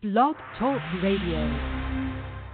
Blog Talk Radio.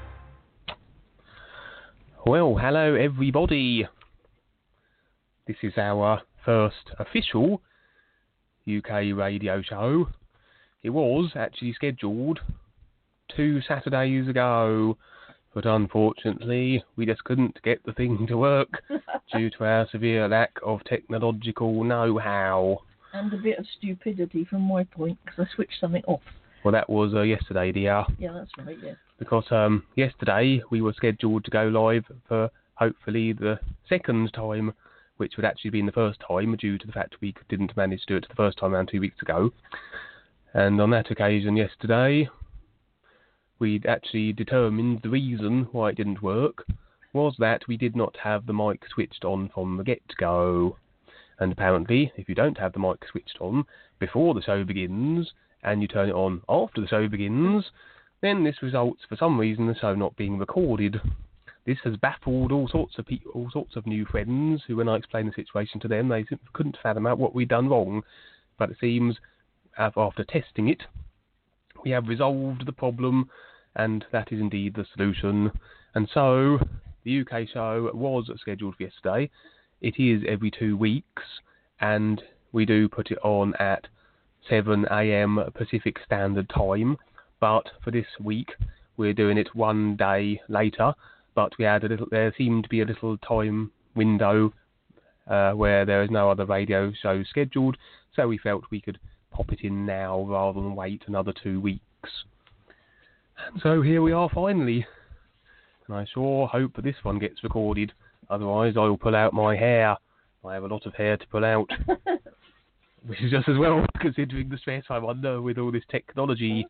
Well, hello everybody. This is our first official UK radio show. It was actually scheduled 2 Saturdays ago, but unfortunately we just couldn't get the thing to work due to our severe lack of technological know-how. And a bit of stupidity from my point, because I switched something off. Well, that was yesterday, dear. Yeah, that's right, yeah. Because yesterday we were scheduled to go live for hopefully the second time, which would actually been the first time due to the fact we didn't manage to do it the first time around 2 weeks ago. And on that occasion yesterday, we'd actually determined the reason why it didn't work was that we did not have the mic switched on from the get-go. And apparently, if you don't have the mic switched on before the show begins, and you turn it on after the show begins, then this results, for some reason, the show not being recorded. This has baffled all sorts of people, all sorts of new friends, who, when I explained the situation to them, they simply couldn't fathom out what we'd done wrong. But it seems, after testing it, we have resolved the problem, and that is indeed the solution. And so, the UK show was scheduled for yesterday. It is every 2 weeks, and we do put it on at 7 a.m. Pacific Standard Time, but for this week we're doing it 1 day later. But we had there seemed to be a little time window where there is no other radio show scheduled, so we felt we could pop it in now rather than wait another 2 weeks. And so here we are finally, and I sure hope that this one gets recorded. Otherwise, I'll pull out my hair. I have a lot of hair to pull out. Which is just as well, considering the stress I'm under with all this technology.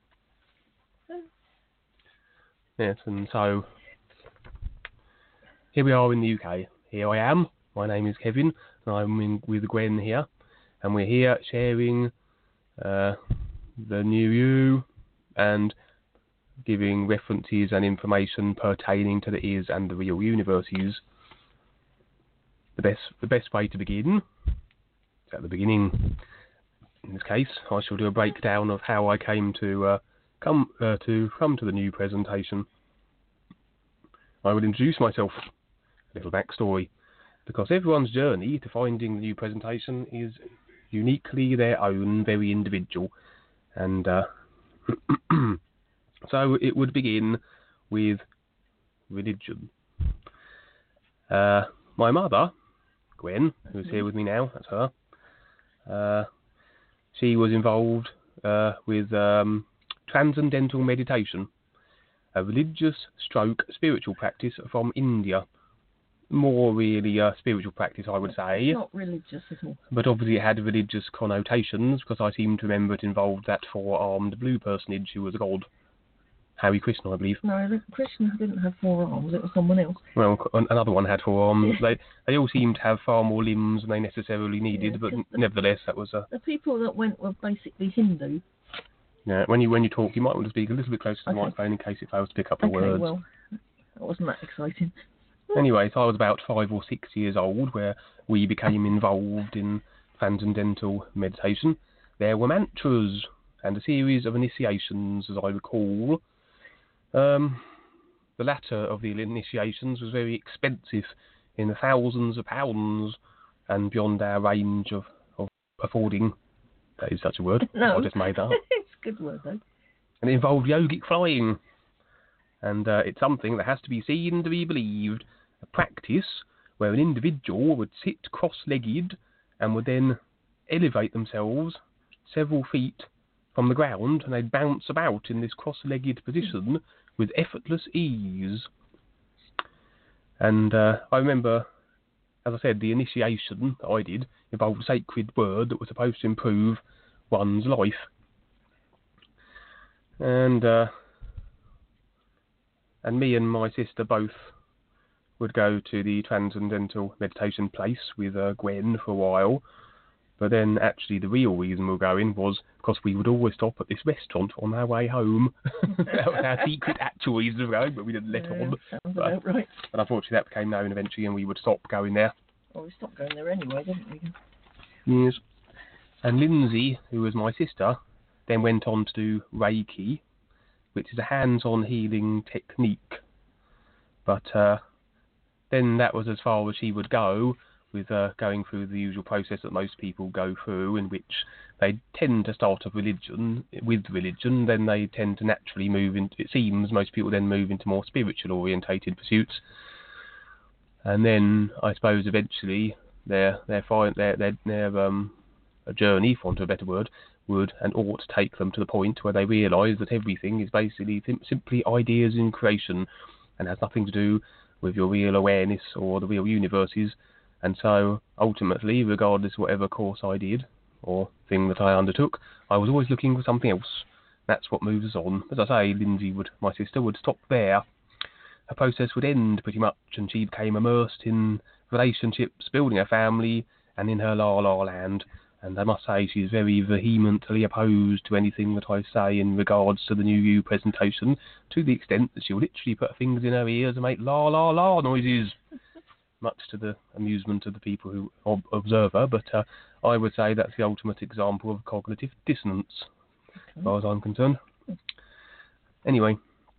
Yes, and so here we are in the UK. Here I am. My name is Kevin, and I'm with Gwen here. And we're here sharing the new you and giving references and information pertaining to the is and the real universes. The best way to begin at the beginning. In this case, I shall do a breakdown of how I came to come to the new presentation. I will introduce myself, a little backstory, because everyone's journey to finding the new presentation is uniquely their own, very individual, and so it would begin with religion. My mother, Gwen, who's here with me now, that's her. She was involved with transcendental meditation, a religious stroke spiritual practice from India. More really a spiritual practice, I would say. Not religious at all. But obviously it had religious connotations, because I seem to remember it involved that four-armed blue personage who was a god. Harry Krishna, I believe. No, Krishna didn't have 4 arms, it was someone else. Well, another one had 4 arms. They all seemed to have far more limbs than they necessarily needed, but nevertheless, that was the people that went were basically Hindu. Yeah, when you talk, you might want to speak a little bit closer to the microphone in case it fails to pick up the words. Well, that wasn't that exciting. Anyway, so I was about 5 or 6 years old, where we became involved in transcendental meditation. There were mantras and a series of initiations, as I recall. The latter of the initiations was very expensive, in the thousands of pounds, and beyond our range of affording. That is such a word. No. I just made that up. It's a good word, though. And it involved yogic flying. And it's something that has to be seen to be believed. A practice where an individual would sit cross-legged and would then elevate themselves several feet from the ground, and they'd bounce about in this cross-legged position with effortless ease. And I remember, as I said, the initiation that I did involved a sacred word that was supposed to improve one's life. And me and my sister both would go to the transcendental meditation place with Gwen for a while. But then, actually, the real reason we were going was because we would always stop at this restaurant on our way home. That was our secret actual reason of going, but we didn't let on. Sounds about right. But unfortunately, that became known eventually, and we would stop going there. Well, we stopped going there anyway, didn't we? Yes. And Lindsay, who was my sister, then went on to do Reiki, which is a hands-on healing technique. But then that was as far as she would go, with going through the usual process that most people go through, in which they tend to start with religion, then they tend to naturally move into, it seems most people then move into more spiritual orientated pursuits, and then I suppose eventually their journey, for want of a better word, would and ought to take them to the point where they realise that everything is basically simply ideas in creation and has nothing to do with your real awareness or the real universes. And so, ultimately, regardless of whatever course I did or thing that I undertook, I was always looking for something else. That's what moves us on. As I say, Lindsay my sister would stop there. Her process would end pretty much, and she became immersed in relationships, building a family, and in her la-la land. And I must say, she's very vehemently opposed to anything that I say in regards to the New You presentation, to the extent that she'll literally put her fingers in her ears and make la-la-la noises, much to the amusement of the people who observe her. But I would say that's the ultimate example of cognitive dissonance, as far as I'm concerned. Anyway,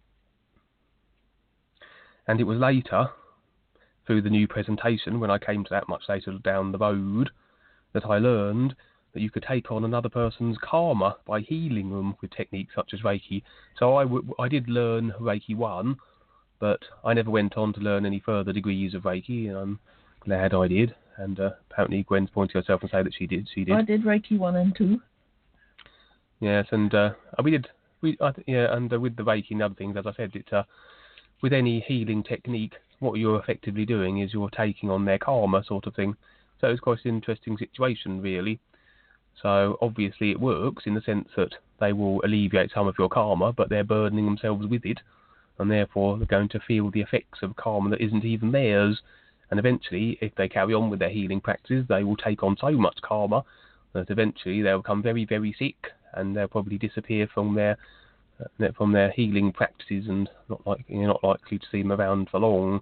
and it was later, through the new presentation, when I came to that much later down the road, that I learned that you could take on another person's karma by healing them with techniques such as Reiki. So I did learn Reiki 1, but I never went on to learn any further degrees of Reiki, and I'm glad I did. And apparently Gwen's pointing to herself and say that she did. I did Reiki 1 and 2. Yes, and with the Reiki and other things, as I said, with any healing technique, what you're effectively doing is you're taking on their karma, sort of thing. So it's quite an interesting situation, really. So obviously it works in the sense that they will alleviate some of your karma, but they're burdening themselves with it, and therefore they're going to feel the effects of karma that isn't even theirs. And eventually, if they carry on with their healing practices, they will take on so much karma that eventually they'll become very, very sick, and they'll probably disappear from their healing practices, and you're not likely to see them around for long.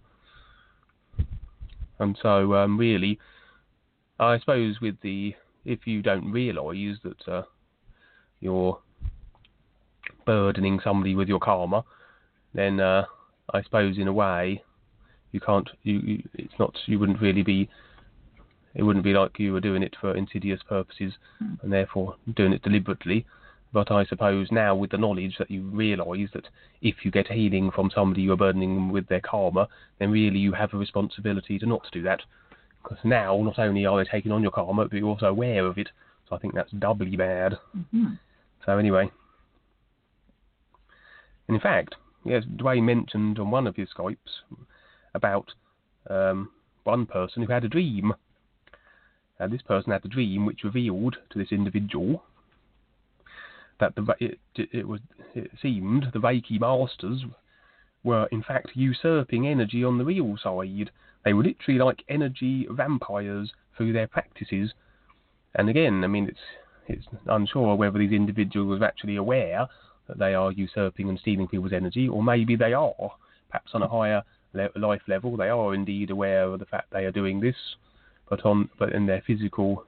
And so, really, I suppose if you don't realise that you're burdening somebody with your karma, then I suppose in a way you can't. It's not. You wouldn't really be. It wouldn't be like you were doing it for insidious purposes, and therefore doing it deliberately. But I suppose now, with the knowledge that you realise that if you get healing from somebody you are burdening them with their karma, then really you have a responsibility to not do that. Because now, not only are they taking on your karma, but you're also aware of it. So I think that's doubly bad. Mm-hmm. So anyway. And in fact, yes, Dwayne mentioned on one of his Skypes about one person who had a dream. And this person had a dream which revealed to this individual that it seemed the Reiki masters were in fact usurping energy on the real side. They were literally like energy vampires through their practices. And again, I mean, it's unsure whether these individuals are actually aware that they are usurping and stealing people's energy, or maybe they are. Perhaps on a higher life level, they are indeed aware of the fact they are doing this, but in their physical,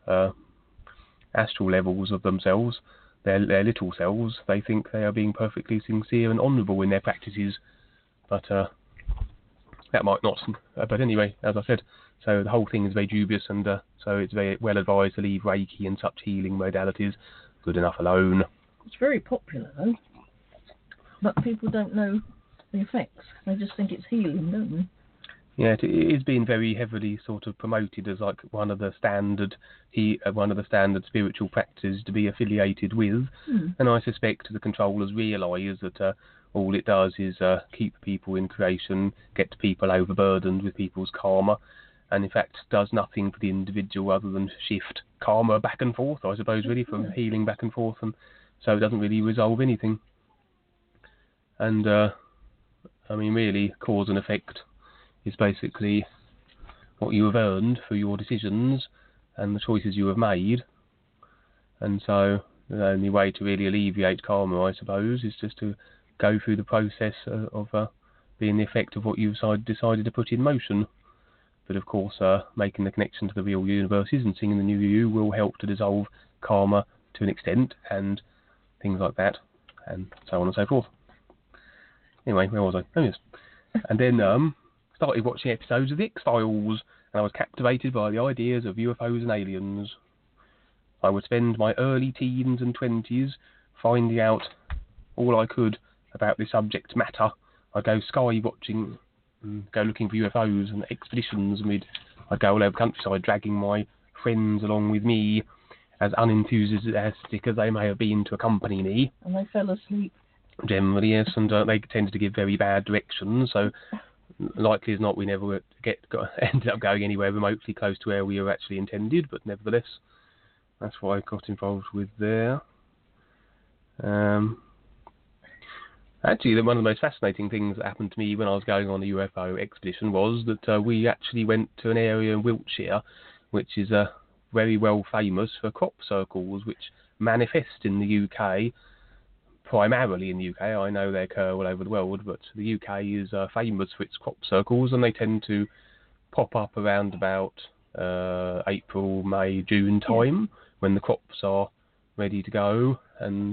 astral levels of themselves, their little selves, they think they are being perfectly sincere and honourable in their practices. But that might not. But anyway, as I said, so the whole thing is very dubious, and so it's very well advised to leave Reiki and such healing modalities good enough alone. It's very popular, though. But people don't know the effects. They just think it's healing, don't they? Yeah, it is being very heavily sort of promoted as like one of the standard spiritual practices to be affiliated with. And I suspect the controllers realise that all it does is keep people in creation, get people overburdened with people's karma, and in fact does nothing for the individual other than shift karma back and forth, I suppose, really, from healing back and forth, and so it doesn't really resolve anything. And I mean, really, cause and effect is basically what you have earned through your decisions and the choices you have made. And so the only way to really alleviate karma, I suppose, is just to go through the process of being the effect of what you've decided to put in motion. But of course, making the connection to the real universes and singing the New You will help to dissolve karma to an extent and things like that. and so on and so forth. Anyway, where was I? Oh yes. And then started watching episodes of the X-Files, and I was captivated by the ideas of UFOs and aliens. I would spend my early teens and 20s finding out all I could about the subject matter. I'd go sky watching, go looking for UFOs and expeditions, and I'd go all over the countryside dragging my friends along with me, as unenthusiastic as they may have been to accompany me. And they fell asleep. Generally, yes, and they tended to give very bad directions, so likely as not we never ended up going anywhere remotely close to where we were actually intended, but nevertheless, that's what I got involved with there. Actually, one of the most fascinating things that happened to me when I was going on a UFO expedition was that we actually went to an area in Wiltshire which is very well famous for crop circles, which manifest in the UK, primarily in the UK. I know they occur all over the world, but the UK is famous for its crop circles, and they tend to pop up around about April, May, June time, when the crops are ready to go, and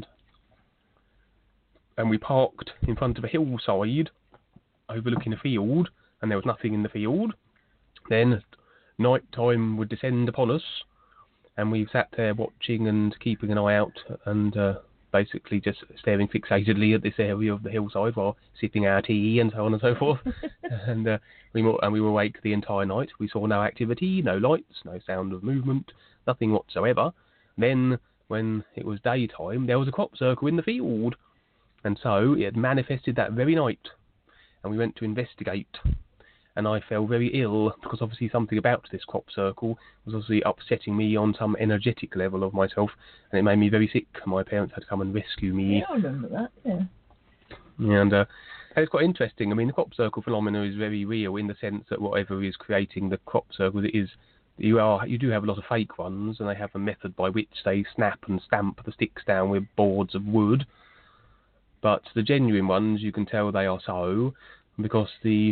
we parked in front of a hillside overlooking a field, and there was nothing in the field. Then night time would descend upon us, and we sat there watching and keeping an eye out, and basically just staring fixatedly at this area of the hillside while sipping our tea and so on and so forth. And we were awake the entire night. We saw no activity, no lights, no sound of movement, nothing whatsoever. Then, when it was daytime, there was a crop circle in the field, and so it had manifested that very night, and we went to investigate. And I fell very ill, because obviously something about this crop circle was obviously upsetting me on some energetic level of myself, and it made me very sick. My parents had to come and rescue me. Yeah, I remember that, yeah. And it's quite interesting. I mean, the crop circle phenomena is very real in the sense that whatever is creating the crop circles, you do have a lot of fake ones, and they have a method by which they snap and stamp the sticks down with boards of wood. But the genuine ones, you can tell they are so, because the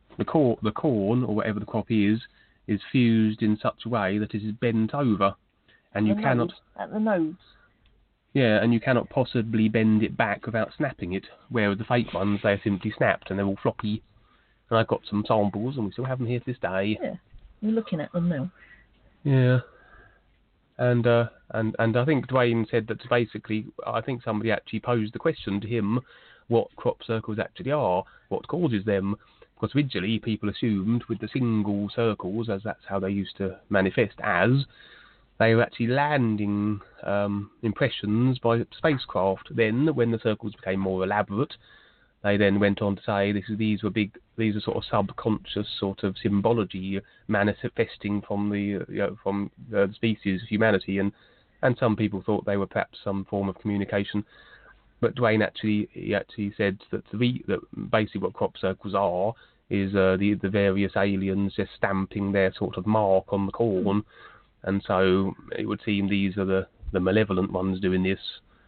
corn, or whatever the crop is fused in such a way that it is bent over, and you cannot... At the nodes. Yeah, and you cannot possibly bend it back without snapping it, whereas the fake ones, they are simply snapped, and they're all floppy. And I've got some samples, and we still have them here to this day. Yeah, we're looking at them now. Yeah. And I think Dwayne said that basically, I think somebody actually posed the question to him, what crop circles actually are, what causes them. Because originally people assumed with the single circles, as that's how they used to manifest as, they were actually landing impressions by spacecraft. Then, when the circles became more elaborate, they then went on to say these are sort of subconscious sort of symbology manifesting from the species of humanity, and some people thought they were perhaps some form of communication. But Dwayne actually said that that basically what crop circles are is the various aliens just stamping their sort of mark on the corn, and so it would seem these are the malevolent ones doing this,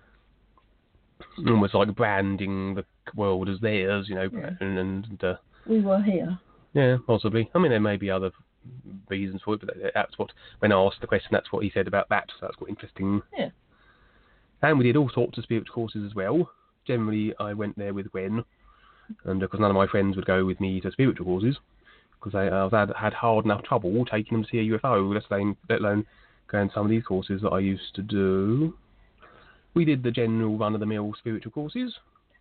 almost like branding the world as theirs, you know. Yeah. And we were here. Yeah, possibly. I mean, there may be other reasons for it, but that's what, when I asked the question, that's what he said about that. So that's quite interesting. Yeah. And we did all sorts of spiritual courses as well. Generally, I went there with Gwen, and because none of my friends would go with me to spiritual courses, because I had hard enough trouble taking them to see a UFO, let alone going to some of these courses that I used to do. We did the general run-of-the-mill spiritual courses.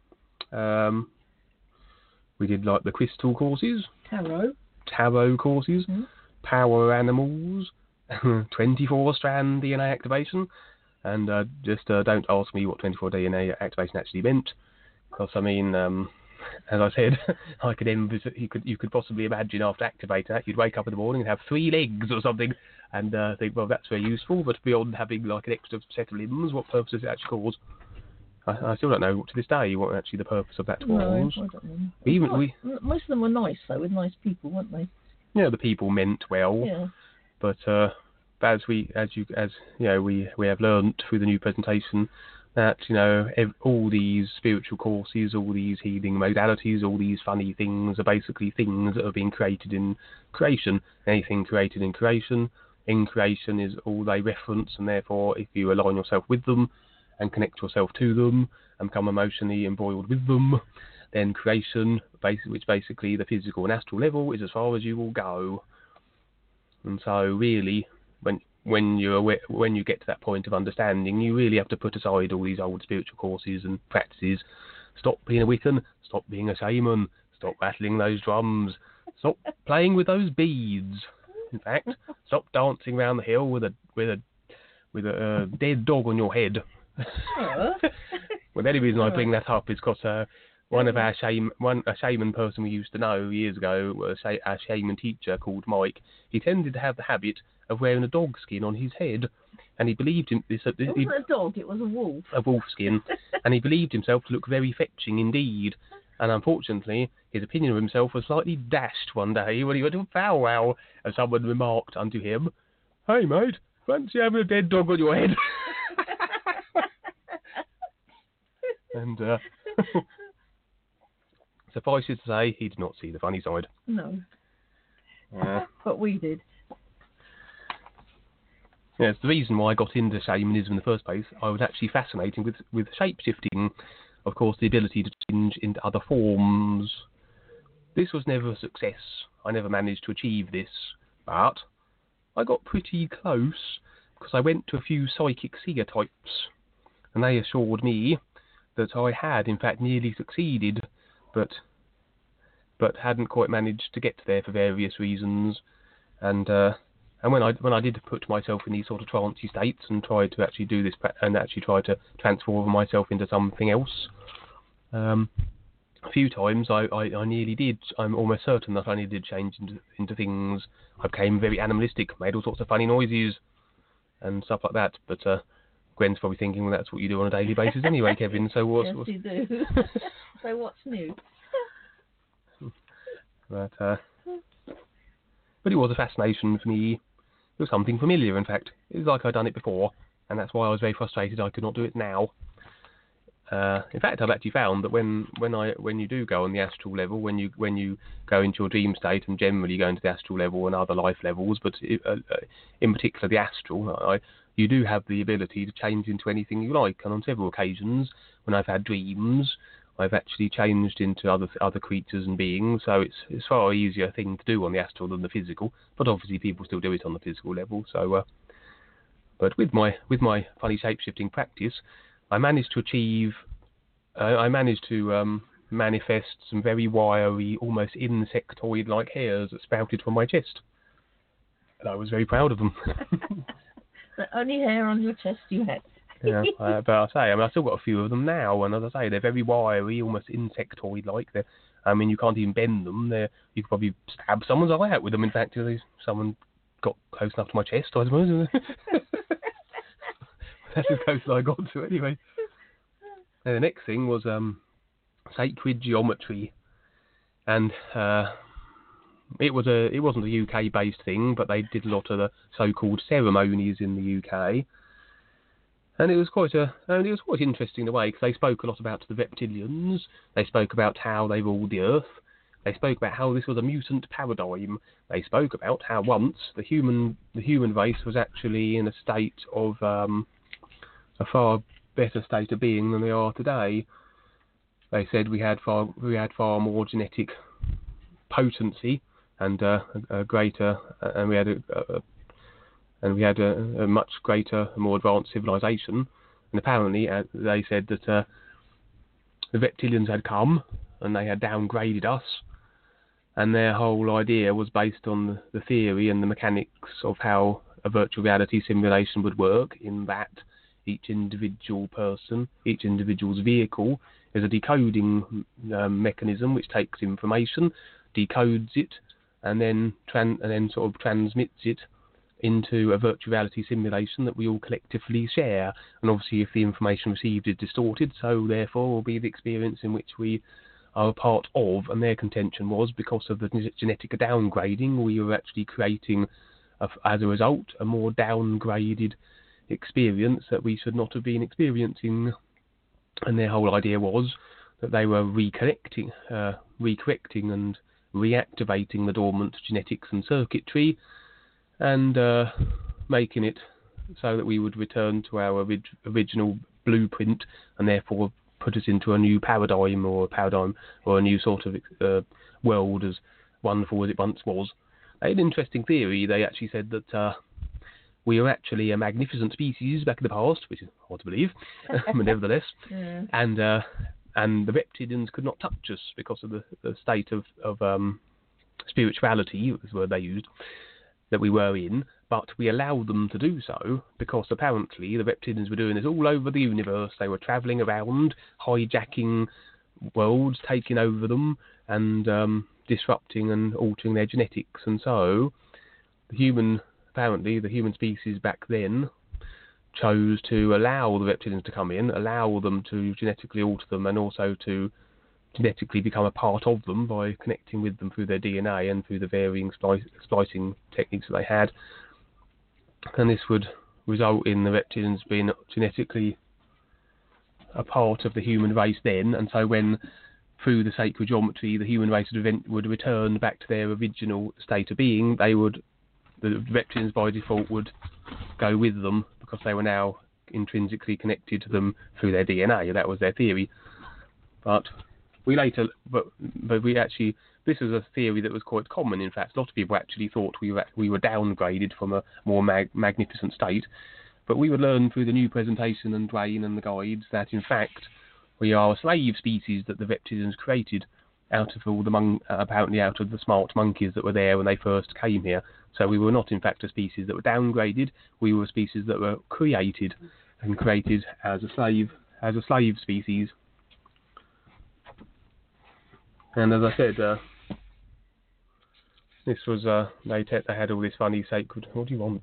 We did like the crystal courses, tarot courses, power animals, 24-strand DNA activation, and just don't ask me what 24 DNA activation actually meant, because I mean, as I said, I could envisage, you could possibly imagine after activating that, you'd wake up in the morning and have 3 legs or something, and think, well, that's very useful, but beyond having like an extra set of limbs, what purpose does it actually cause? I still don't know to this day what actually the purpose of that was. No, I don't know. Most of them were nice though, with nice people, weren't they? Yeah, the people meant well. Yeah. But as you know, we have learnt through the new presentation that, you know, all these spiritual courses, all these healing modalities, all these funny things are basically things that have been created in creation. Anything created in creation is all they reference, and therefore if you align yourself with them and connect yourself to them and become emotionally embroiled with them. Then creation, which basically the physical and astral level is as far as you will go. And so really, when you get to that point of understanding, you really have to put aside all these old spiritual courses and practices. Stop being a Wiccan, stop being a shaman, stop rattling those drums, stop playing with those beads. In fact, stop dancing around the hill with a dead dog on your head. Well, the only reason I bring that up is because one of our a shaman person we used to know years ago, a shaman teacher called Mike, he tended to have the habit of wearing a dog skin on his head, and he believed him. It wasn't a dog; it was a wolf. A wolf skin, and he believed himself to look very fetching indeed. And unfortunately, his opinion of himself was slightly dashed one day when he went to a powwow, and someone remarked unto him, "Hey mate, fancy having a dead dog on your head?" And suffice it to say, he did not see the funny side. No. But we did. Yes, the reason why I got into shamanism in the first place, I was actually fascinated with shape-shifting, of course, the ability to change into other forms. This was never a success. I never managed to achieve this, but I got pretty close because I went to a few psychic seer types, and they assured me that I had, in fact, nearly succeeded, but hadn't quite managed to get there for various reasons, and when I did put myself in these sort of trancey states and tried to actually do this and actually try to transform myself into something else, a few times I nearly did. I'm almost certain that I nearly did change into things. I became very animalistic, made all sorts of funny noises and stuff like that. But Gwen's probably thinking, well, that's what you do on a daily basis anyway, Kevin. So what's you do. So what's new? But it was a fascination for me. It was something familiar, in fact. It was like I'd done it before, and that's why I was very frustrated I could not do it now. In fact, I've actually found that when you do go on the astral level, when you go into your dream state and generally go into the astral level and other life levels, but in particular the astral, you do have the ability to change into anything you like. And on several occasions, when I've had dreams, I've actually changed into other creatures and beings. So it's far easier thing to do on the astral than the physical. But obviously, people still do it on the physical level. So, but with my funny shape-shifting practice, I managed to manifest some very wiry, almost insectoid-like hairs that sprouted from my chest. And I was very proud of them. The only hair on your chest you had. Yeah, but I've still got a few of them now, and as I say, they're very wiry, almost insectoid-like. You can't even bend them. You could probably stab someone's eye out with them. In fact, if someone got close enough to my chest, I suppose. That's as close as I got to anyway. And the next thing was sacred geometry, and it wasn't a UK-based thing, but they did a lot of the so-called ceremonies in the UK. And it was quite interesting in a way, because they spoke a lot about the reptilians. They spoke about how they ruled the earth. They spoke about how this was a mutant paradigm. They spoke about how once the human race was actually in a state of a far better state of being than they are today. They said we had far more genetic potency and we had a much greater, more advanced civilization. And apparently, they said that the reptilians had come and they had downgraded us. And their whole idea was based on the theory and the mechanics of how a virtual reality simulation would work, in that each individual person, each individual's vehicle, is a decoding mechanism which takes information, decodes it, and then sort of transmits it into a virtual reality simulation that we all collectively share. And obviously, if the information received is distorted, so therefore will be the experience in which we are a part of. And their contention was, because of the genetic downgrading, we were actually creating, as a result, a more downgraded experience that we should not have been experiencing. And their whole idea was that they were recorrecting and reactivating the dormant genetics and circuitry, and making it so that we would return to our original blueprint, and therefore put us into a new paradigm or a new sort of world, as wonderful as it once was. They had an interesting theory. They actually said that we were actually a magnificent species back in the past, which is hard to believe, but nevertheless. Yeah. And the reptilians could not touch us because of the state of spirituality, was the word they used, that we were in. But we allowed them to do so because apparently the reptilians were doing this all over the universe. They were travelling around, hijacking worlds, taking over them, and disrupting and altering their genetics. And so the human species back then chose to allow the reptilians to come in, allow them to genetically alter them, and also to genetically become a part of them by connecting with them through their DNA and through the varying splicing techniques that they had. And this would result in the reptilians being genetically a part of the human race then, and so when, through the sacred geometry, the human race would return back to their original state of being, the reptilians by default would go with them because they were now intrinsically connected to them through their DNA. That was their theory. But this is a theory that was quite common. In fact, a lot of people actually thought we were downgraded from a more magnificent state. But we would learn through the new presentation and Dwayne and the guides that, in fact, we are a slave species that the reptilians created out of all apparently out of the smart monkeys that were there when they first came here. So we were not, in fact, a species that were downgraded. We were a species that were created as a slave species. And as I said, this was they had all this funny sacred. What do you want?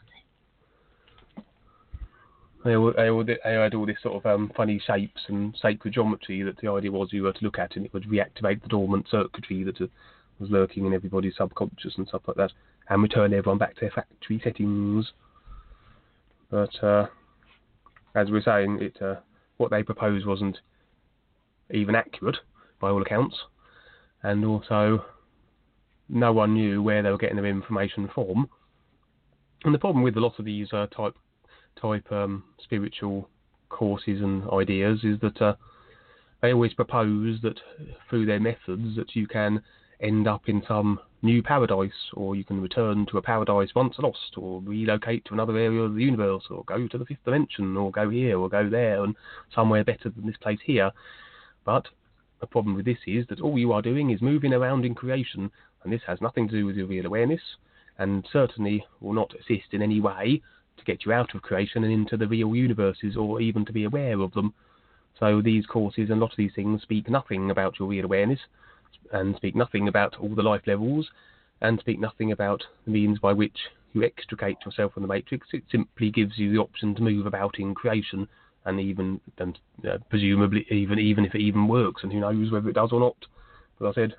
They had all this sort of funny shapes and sacred geometry that the idea was you were to look at, and it would reactivate the dormant circuitry that was lurking in everybody's subconscious and stuff like that, and return everyone back to their factory settings. But as we were saying, what they proposed wasn't even accurate by all accounts, and also no one knew where they were getting their information from. And the problem with a lot of these type spiritual courses and ideas is that they always propose that through their methods that you can end up in some new paradise, or you can return to a paradise once lost, or relocate to another area of the universe, or go to the fifth dimension, or go here or go there, and somewhere better than this place here. But the problem with this is that all you are doing is moving around in creation, and this has nothing to do with your real awareness, and certainly will not assist in any way to get you out of creation and into the real universes, or even to be aware of them. So these courses and a lot of these things speak nothing about your real awareness, and speak nothing about all the life levels, and speak nothing about the means by which you extricate yourself from the matrix. It simply gives you the option to move about in creation, and presumably even if it even works, and who knows whether it does or not. But I said,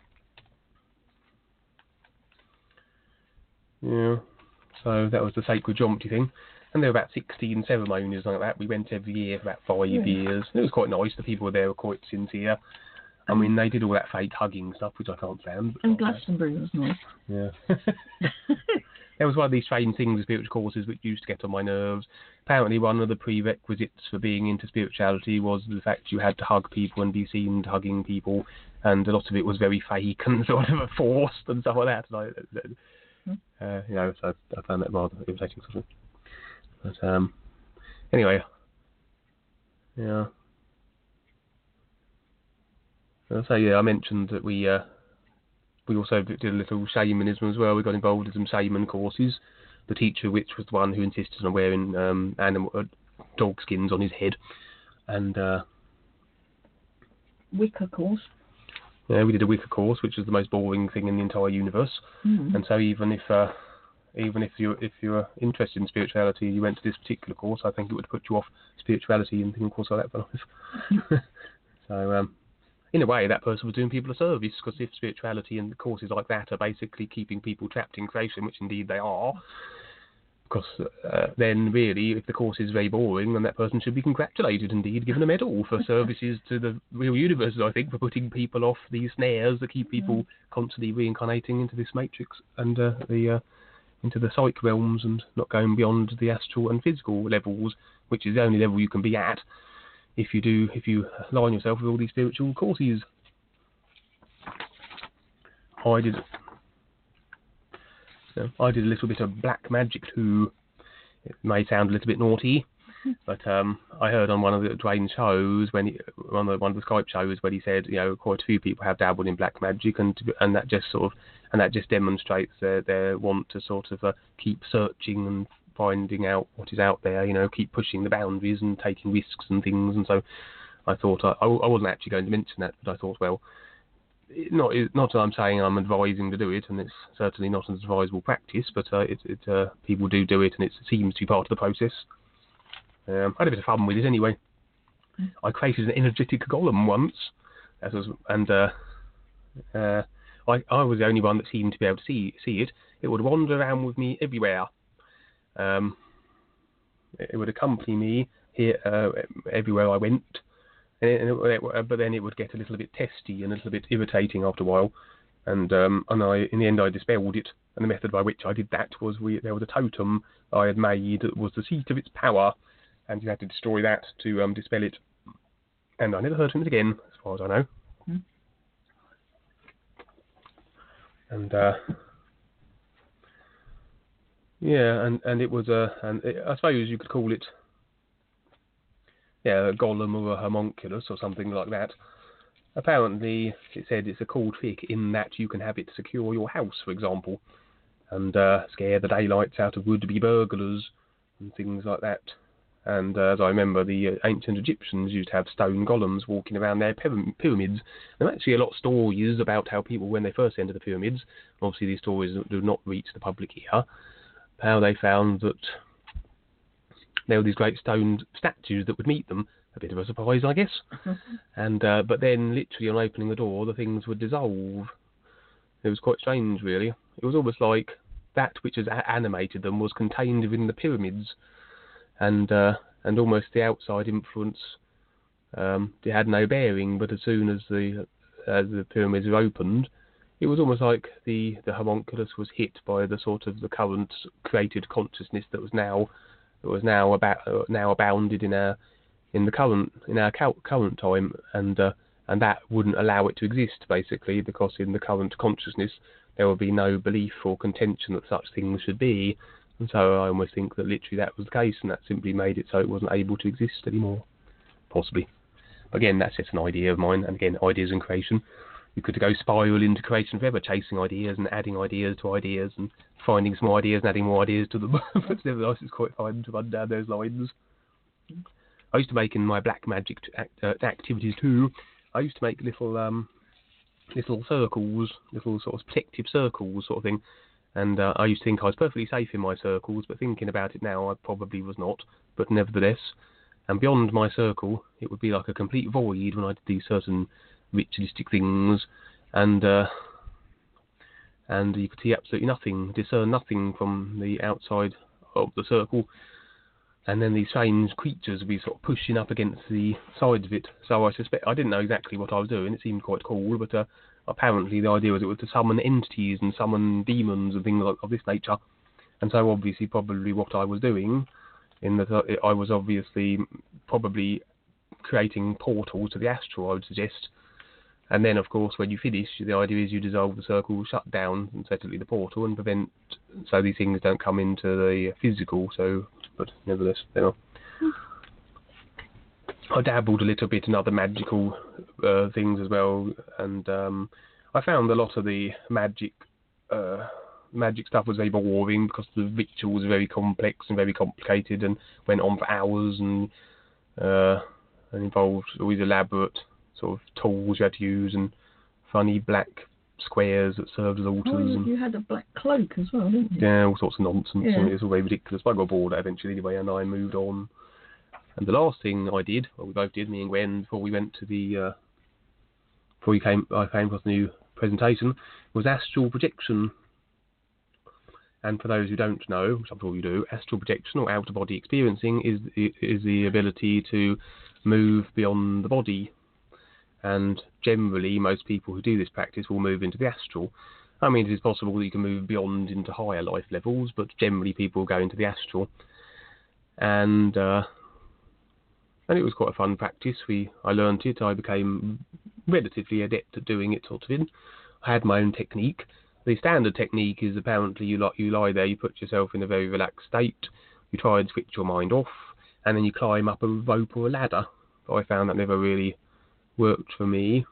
yeah. So that was the sacred geometry thing. And there were about 16 ceremonies like that. We went every year for about 5 years. It was quite nice. The people there were quite sincere. I mean, they did all that fake hugging stuff, which I can't stand. And Glastonbury was nice. Yeah. There was one of these strange things with spiritual courses which used to get on my nerves. Apparently one of the prerequisites for being into spirituality was the fact you had to hug people and be seen hugging people, and a lot of it was very fake and sort of forced and stuff like that. And so I found that rather irritating sort of. But anyway, yeah. So yeah, I mentioned that we also did a little shamanism as well. We got involved in some shaman courses. The teacher, which was the one who insisted on wearing dog skins on his head, and Wicca course. Yeah, we did a Wicca course, which was the most boring thing in the entire universe. And so even if you're interested in spirituality, you went to this particular course, I think it would put you off spirituality and things like that for life. So in a way, that person was doing people a service, because if spirituality and courses like that are basically keeping people trapped in creation, which indeed they are, because then really, if the course is very boring, then that person should be congratulated, indeed given a medal for services to the real universe, I think, for putting people off these snares that keep people constantly reincarnating into this matrix and the psych realms and not going beyond the astral and physical levels, which is the only level you can be at if you align yourself with all these spiritual courses. I did a little bit of black magic too. It may sound a little bit naughty, but I heard on one of the Dwayne's shows one of the Skype shows where he said, quite a few people have dabbled in black magic, and that just demonstrates their want to sort of keep searching and finding out what is out there. Keep pushing the boundaries and taking risks and things. And so I thought I wasn't actually going to mention that, but I thought, well, not that I'm saying I'm advising to do it, and it's certainly not an advisable practice, but people do it, and it seems to be part of the process. I had a bit of fun with it anyway. I created an energetic golem once, I was the only one that seemed to be able to see it. It would wander around with me everywhere. It would accompany me here everywhere I went. But then it would get a little bit testy and a little bit irritating after a while, and in the end I dispelled it. And the method by which I did that was there was a totem I had made that was the seat of its power, and you had to destroy that to dispel it. And I never heard from it again, as far as I know. And and it was I suppose you could call it a golem or a homunculus or something like that. Apparently, it said it's a cool trick in that you can have it secure your house, for example, and scare the daylights out of would-be burglars and things like that. And as I remember, the ancient Egyptians used to have stone golems walking around their pyramids. There are actually a lot of stories about how people, when they first entered the pyramids, obviously these stories do not reach the public ear, how they found that there were these great stone statues that would meet them. A bit of a surprise, I guess. And but then, literally, on opening the door, the things would dissolve. It was quite strange, really. It was almost like that which has animated them was contained within the pyramids, and almost the outside influence it had no bearing. But as soon as the pyramids were opened, it was almost like the homunculus was hit by the sort of the current created consciousness that was now abounded in our current time, and that wouldn't allow it to exist, basically, because in the current consciousness there would be no belief or contention that such things should be. And so I almost think that literally that was the case, and that simply made it so it wasn't able to exist anymore, possibly. Again, that's just an idea of mine, and again, ideas and creation. You could go spiral into creation forever, chasing ideas and adding ideas to ideas and finding some more ideas and adding more ideas to them. But nevertheless, it's quite fun to run down those lines. I used to make in my black magic activities too. I used to make little circles, little sort of protective circles, sort of thing. And I used to think I was perfectly safe in my circles, but thinking about it now, I probably was not. But nevertheless, and beyond my circle, it would be like a complete void when I did these certain ritualistic things, and you could see absolutely nothing, discern nothing from the outside of the circle, and then these strange creatures would be sort of pushing up against the sides of it. So I suspect, I didn't know exactly what I was doing. It seemed quite cool, but apparently the idea was it was to summon entities and summon demons and things of this nature. And so obviously probably what I was doing, in that I was obviously probably creating portals to the astral, I would suggest. And then, of course, when you finish, the idea is you dissolve the circle, shut down, and settle the portal, and prevent so these things don't come into the physical. So, but nevertheless, they are. I dabbled a little bit in other magical things as well, and I found a lot of the magic stuff was very boring because the ritual was very complex and very complicated and went on for hours and involved always elaborate sort of tools you had to use and funny black squares that served as altars. Oh, you had a black cloak as well, didn't you? Yeah, all sorts of nonsense. Yeah. And it was all very ridiculous. But I got bored eventually anyway, and I moved on. And the last thing I did, well, we both did, me and Gwen, before we went to the, I came across a new presentation, was astral projection. And for those who don't know, which I'm sure you do, astral projection or out-of-body experiencing is the ability to move beyond the body. And generally, most people who do this practice will move into the astral. I mean, it is possible that you can move beyond into higher life levels, but generally people go into the astral. And it was quite a fun practice. I learnt it. I became relatively adept at doing it, sort of thing. I had my own technique. The standard technique is apparently you lie there, you put yourself in a very relaxed state, you try and switch your mind off, and then you climb up a rope or a ladder. But I found that never really worked for me.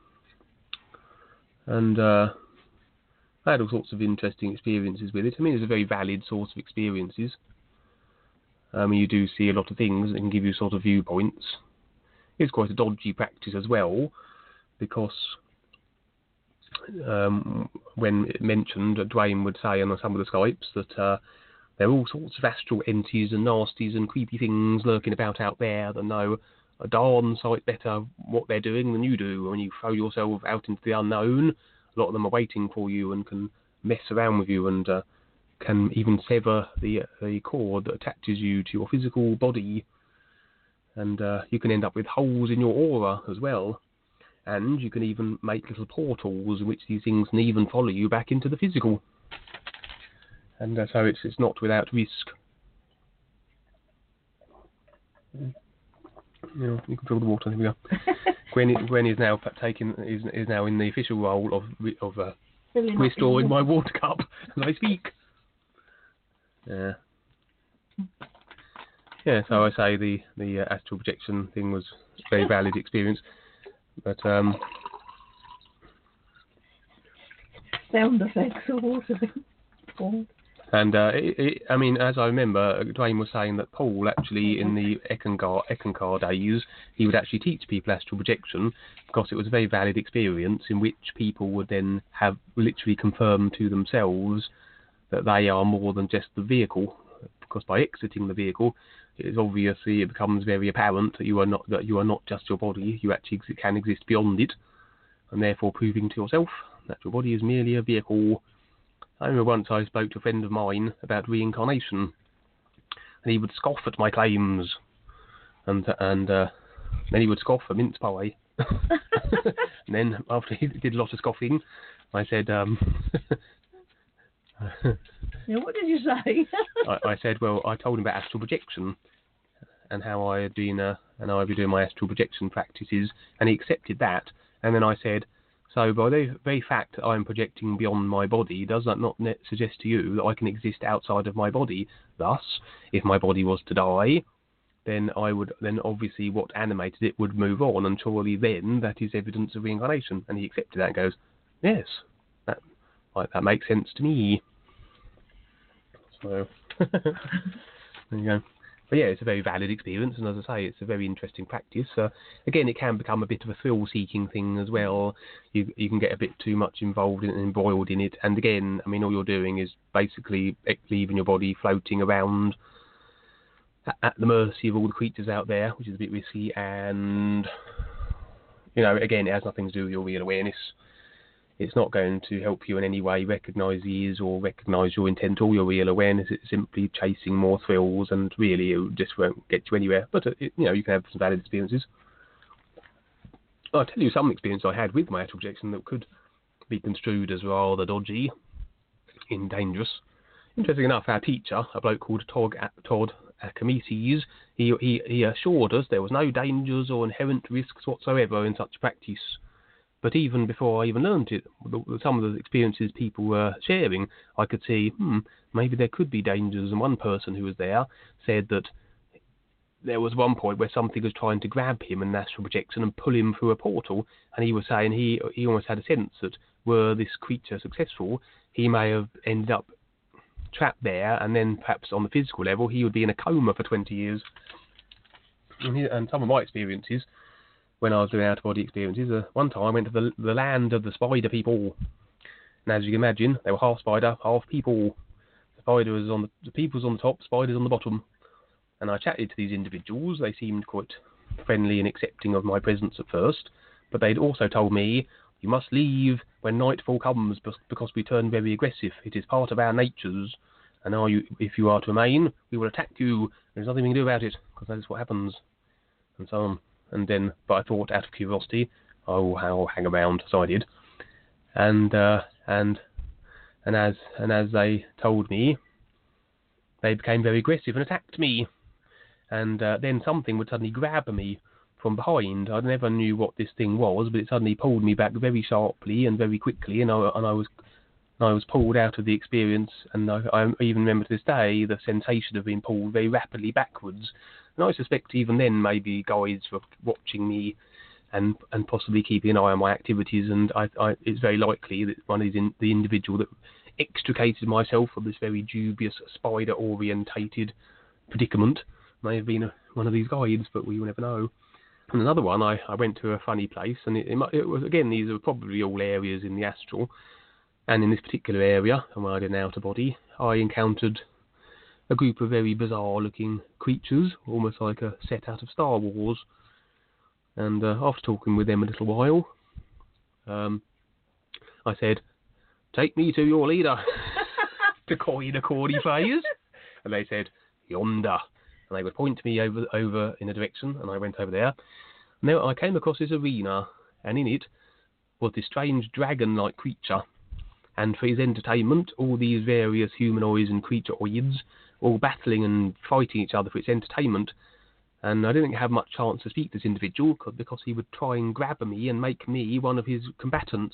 And I had all sorts of interesting experiences with it. I mean, it's a very valid source of experiences. You do see a lot of things that can give you sort of viewpoints. It's quite a dodgy practice as well, because when it mentioned, Dwayne would say on some of the Skypes that there are all sorts of astral entities and nasties and creepy things lurking about out there that know a darn sight better what they're doing than you do. When you throw yourself out into the unknown, a lot of them are waiting for you and can mess around with you and can even sever the cord that attaches you to your physical body. And you can end up with holes in your aura as well. And you can even make little portals in which these things can even follow you back into the physical. And so it's not without risk. You can feel the water. Here we go. Gwen is now is now in the official role of restoring my water cup as I speak. Yeah. Yeah. So I say the astral projection thing was a very valid experience. But sound effects of water. And I mean, as I remember, Dwayne was saying that Paul actually in the Eckankar days, he would actually teach people astral projection because it was a very valid experience in which people would then have literally confirmed to themselves that they are more than just the vehicle. Because by exiting the vehicle, it becomes very apparent that you are not just your body. You actually can exist beyond it, and therefore proving to yourself that your body is merely a vehicle. I remember once I spoke to a friend of mine about reincarnation, and he would scoff at my claims, and then he would scoff a mince pie. And then after he did a lot of scoffing, I said, Yeah, what did you say? I said, well, I told him about astral projection and how I had been doing my astral projection practices, and he accepted that. And then I said, so by the very fact that I'm projecting beyond my body, does that not suggest to you that I can exist outside of my body? Thus, if my body was to die, then obviously what animated it would move on, and surely then that is evidence of reincarnation. And he accepted that and goes, yes, that makes sense to me. So there you go. But yeah, it's a very valid experience, and as I say, it's a very interesting practice. Again, it can become a bit of a thrill-seeking thing as well. You can get a bit too much involved in it and embroiled in it. And again, I mean, all you're doing is basically leaving your body floating around at the mercy of all the creatures out there, which is a bit risky. And again, it has nothing to do with your real awareness. It's not going to help you in any way recognise these or recognise your intent or your real awareness. It's simply chasing more thrills, and really it just won't get you anywhere. But you can have some valid experiences. I'll tell you some experience I had with my astral projection that could be construed as rather dodgy and dangerous. Interesting enough, our teacher, a bloke called Todd Akameses, he assured us there was no dangers or inherent risks whatsoever in such practice. But even before I even learnt it, some of the experiences people were sharing, I could see, maybe there could be dangers. And one person who was there said that there was one point where something was trying to grab him in astral projection and pull him through a portal. And he was saying he almost had a sense that were this creature successful, he may have ended up trapped there, and then perhaps on the physical level, he would be in a coma for 20 years. And some of my experiences, when I was doing out-of-body experiences, one time I went to the land of the spider people. And as you can imagine, they were half spider, half people. The people's on the top, spiders on the bottom. And I chatted to these individuals. They seemed quite friendly and accepting of my presence at first. But they'd also told me, you must leave when nightfall comes because we turn very aggressive. It is part of our natures. And if you are to remain, we will attack you. There's nothing we can do about it, because that is what happens. And so on. And then, but I thought, out of curiosity, I'll hang around, so I did. And and as they told me, they became very aggressive and attacked me. And then something would suddenly grab me from behind. I never knew what this thing was, but it suddenly pulled me back very sharply and very quickly, and I was pulled out of the experience. And I even remember to this day the sensation of being pulled very rapidly backwards. And I suspect even then maybe guides were watching me and possibly keeping an eye on my activities. And it's very likely that one is the individual that extricated myself from this very dubious spider-orientated predicament may have been one of these guides, but we will never know. And another one, I went to a funny place, and it was, again, these are probably all areas in the astral, and in this particular area, when I did an outer body, I encountered a group of very bizarre-looking creatures, almost like a set out of Star Wars. And after talking with them a little while, I said, "Take me to your leader," to coin a corny phrase. And they said, "Yonder." And they would point me over in a direction, and I went over there. Now I came across this arena, and in it was this strange dragon-like creature. And for his entertainment, all these various humanoids and creatureoids all battling and fighting each other for its entertainment. And I didn't have much chance to speak to this individual because he would try and grab me and make me one of his combatants.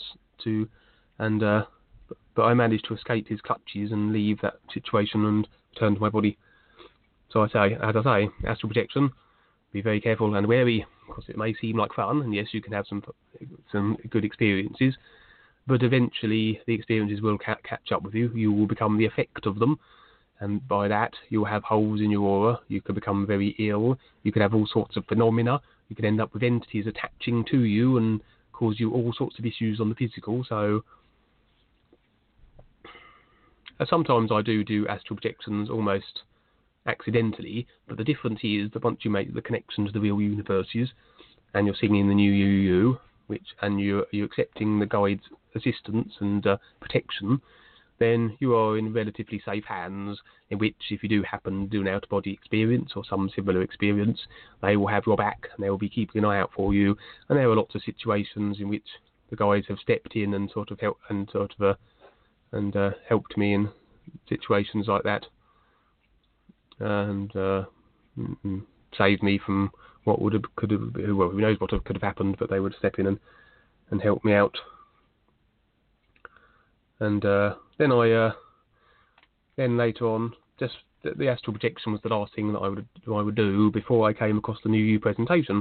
But I managed to escape his clutches and leave that situation and return to my body. So as I say, astral projection, be very careful and wary, because it may seem like fun, and yes, you can have some good experiences, but eventually the experiences will catch up with you. You will become the effect of them, and by that you'll have holes in your aura. You could become very ill. You could have all sorts of phenomena. You could end up with entities attaching to you and cause you all sorts of issues on the physical. So sometimes I do astral projections almost accidentally, but the difference is that once you make the connection to the real universes and you're singing the new you, and you're accepting the guide's assistance and protection, then you are in relatively safe hands, in which if you do happen to do an out-of-body experience or some similar experience, they will have your back and they will be keeping an eye out for you. And there are lots of situations in which the guides have stepped in and helped me in situations like that, and saved me from what could have, well, who knows what could have happened, but they would step in and help me out. And then later on, just the astral projection was the last thing that I would do before I came across the new you presentation.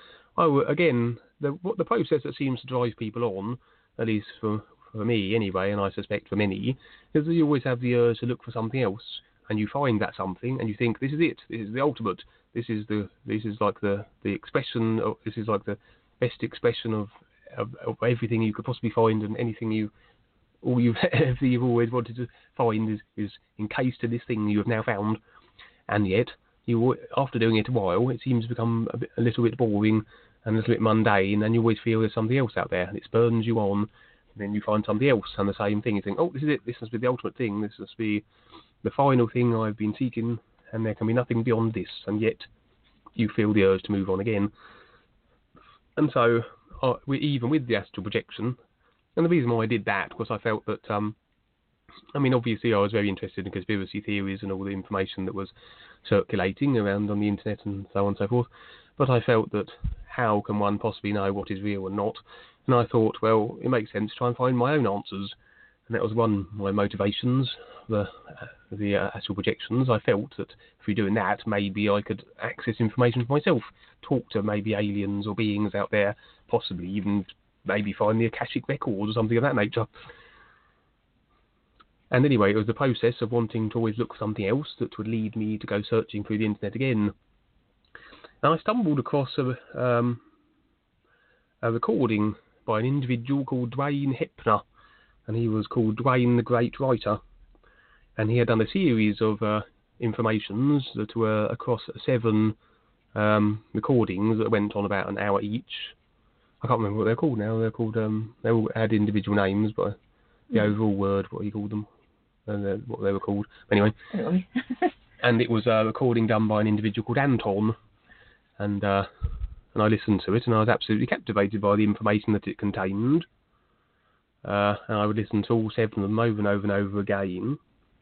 The process that seems to drive people on, at least for me anyway, and I suspect for many, is that you always have the urge to look for something else, and you find that something, and you think, this is it, this is the ultimate, this is like the expression, this is like the best expression of everything you could possibly find, and everything you've always wanted to find is encased in this thing you have now found. And yet, after doing it a while, it seems to become a little bit boring and a little bit mundane, and you always feel there's something else out there, and it spurns you on. And then you find something else, and the same thing. You think, oh, this is it. This must be the ultimate thing. This must be the final thing I've been seeking, and there can be nothing beyond this. And yet, you feel the urge to move on again. And so, even with the astral projection, and the reason why I did that was I felt that, obviously I was very interested in conspiracy theories and all the information that was circulating around on the internet and so on and so forth. But I felt that how can one possibly know what is real and not? And I thought, well, it makes sense to try and find my own answers. And that was one of my motivations, the astral projections. I felt that through doing that, maybe I could access information for myself, talk to maybe aliens or beings out there, possibly even maybe find the Akashic records or something of that nature. And anyway, it was the process of wanting to always look for something else that would lead me to go searching through the internet again. And I stumbled across a recording by an individual called Dwayne Hepner, and he was called Dwayne the Great Writer, and he had done a series of informations that were across 7 recordings that went on about an hour each. I can't remember what they're called now. They're called they all had individual names, but the overall word, what he called them, and what they were called. Anyway. And it was a recording done by an individual called Anton, and I listened to it, and I was absolutely captivated by the information that it contained. and I would listen to all 7 of them over and over and over again.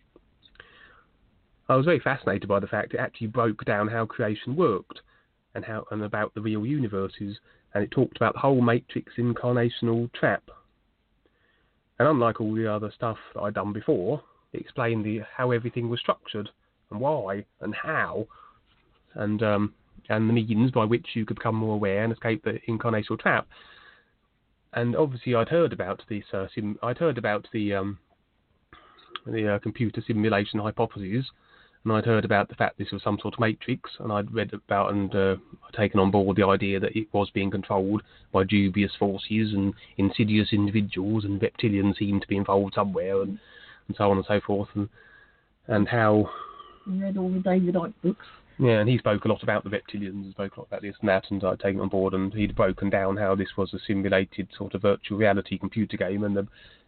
I was very fascinated by the fact it actually broke down how creation worked and about the real universes, and it talked about the whole Matrix incarnational trap. And unlike all the other stuff that I'd done before, it explained how everything was structured and why and how, and the means by which you could become more aware and escape the incarnational trap. And obviously, I'd heard about this. I'd heard about the computer simulation hypothesis, and I'd heard about the fact this was some sort of matrix, and I'd read about and taken on board the idea that it was being controlled by dubious forces and insidious individuals, and reptilians seemed to be involved somewhere, and so on and so forth, and how. You read all the David Icke books. Yeah, and he spoke a lot about the reptilians, spoke a lot about this and that, and I'd taken it on board, and he'd broken down how this was a simulated sort of virtual reality computer game, and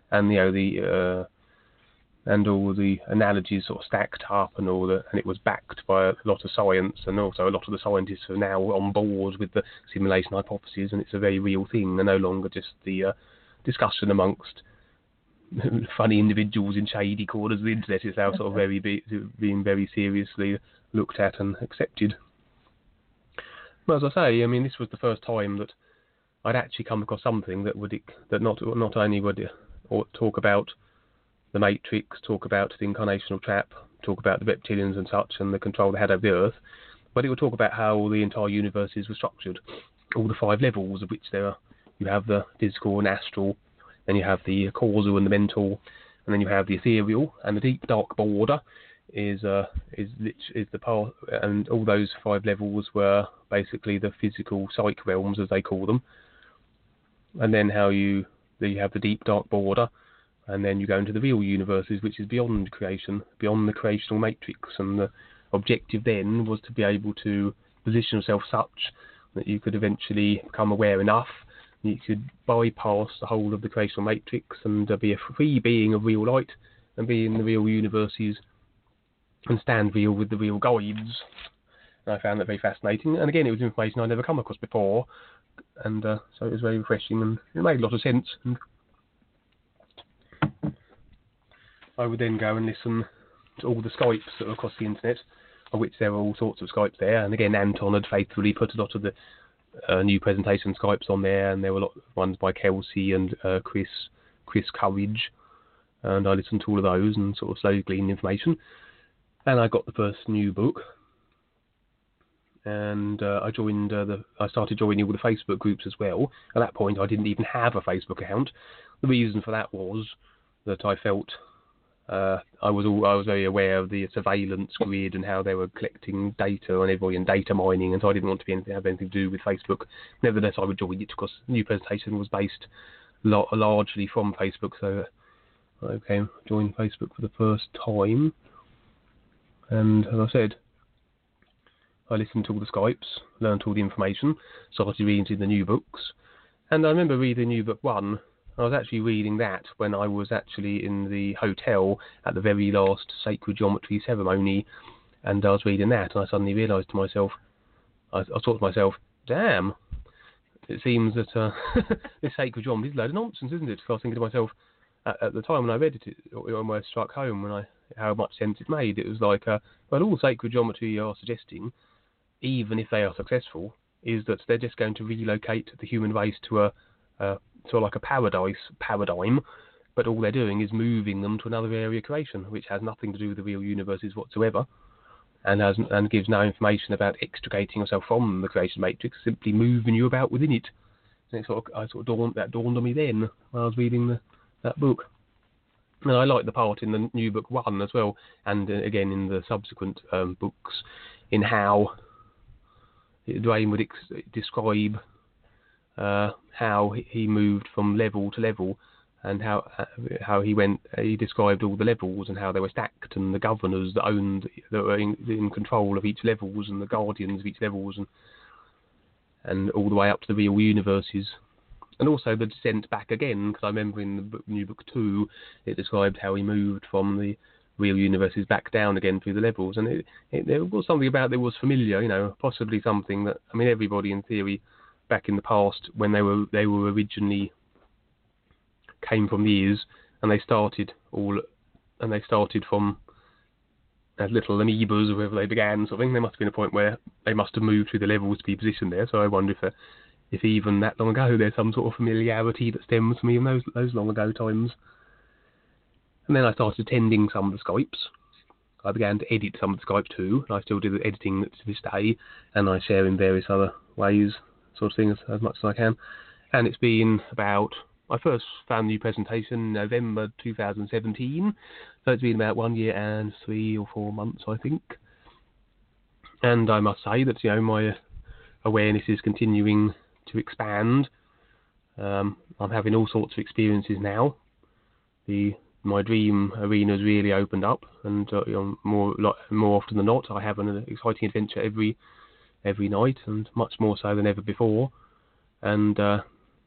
all the analogies sort of stacked up, and it was backed by a lot of science, and also a lot of the scientists are now on board with the simulation hypothesis, and it's a very real thing, and no longer just the discussion amongst funny individuals in shady corners of the internet. It's now sort of being very seriously looked at and accepted. But as I say, I mean, this was the first time that I'd actually come across something that not only would talk about the Matrix, talk about the incarnational trap, talk about the reptilians and such, and the control they had over the Earth, but it would talk about how the entire universes were structured, all the 5 levels of which there are. You have the physical and astral, then you have the causal and the mental, and then you have the ethereal, and the deep dark border is the part, and all those 5 levels were basically the physical psych realms, as they call them. And then you have the deep dark border, and then you go into the real universes, which is beyond creation, beyond the creational matrix, and the objective then was to be able to position yourself such that you could eventually become aware enough, you could bypass the whole of the creational matrix and be a free being of real light and be in the real universes and stand real with the real guides. And I found that very fascinating, and again it was information I'd never come across before, and so it was very refreshing, and it made a lot of sense. And I would then go and listen to all the Skypes that were across the internet, of which there were all sorts of Skypes there, and again Anton had faithfully put a lot of the new presentation Skypes on there, and there were a lot of ones by Kelsey and Chris Courage, and I listened to all of those and sort of slowly gleaned information. And I got the first new book, and I started joining all the Facebook groups as well. At that point, I didn't even have a Facebook account. The reason for that was that I felt I was very aware of the surveillance grid and how they were collecting data on everybody and data mining, and so I didn't want to have anything to do with Facebook. Nevertheless, I would join it because New Presentation was based largely from Facebook, so I joined Facebook for the first time. And as I said, I listened to all the Skypes, learned all the information, started reading the new books, and I remember reading New Book 1. I was actually reading that when I was actually in the hotel at the very last sacred geometry ceremony, and I was reading that, and I suddenly realised to myself, I thought to myself, damn, it seems that this sacred geometry is a load of nonsense, isn't it? So I was thinking to myself, at the time when I read it almost struck home how much sense it made. It was like, well, all sacred geometry are suggesting, even if they are successful, is that they're just going to relocate the human race to a sort of like a paradigm, but all they're doing is moving them to another area of creation, which has nothing to do with the real universes whatsoever, and gives no information about extricating yourself from the creation matrix, simply moving you about within it. And that dawned on me then when I was reading that book. And I like the part in the New Book 1 as well, and again in the subsequent books, in how Dwayne would describe how he moved from level to level, and how he described all the levels and how they were stacked, and the governors that were in control of each levels, and the guardians of each levels, and all the way up to the real universes. And also the descent back again, because I remember in the New Book 2 it described how he moved from the real universes back down again through the levels, and there was something about it was familiar, possibly something that, I mean, everybody in theory back in the past, when they were originally came from the Is, and they started from as little amoebas or wherever they began, sort of thing. There must have been a point where they must have moved through the levels to be positioned there. So I wonder if even that long ago there's some sort of familiarity that stems from even those long ago times. And then I started attending some of the Skypes. I began to edit some of the Skypes too, and I still do the editing to this day, and I share in various other ways, sort of things, as much as I can. And it's been about, I first found the new presentation in November 2017, so it's been about 1 year and 3 or 4 months, I think. And I must say that, my awareness is continuing to expand. I'm having all sorts of experiences now. My dream arena's really opened up, and more often than not, I have an exciting adventure every night, and much more so than ever before. And the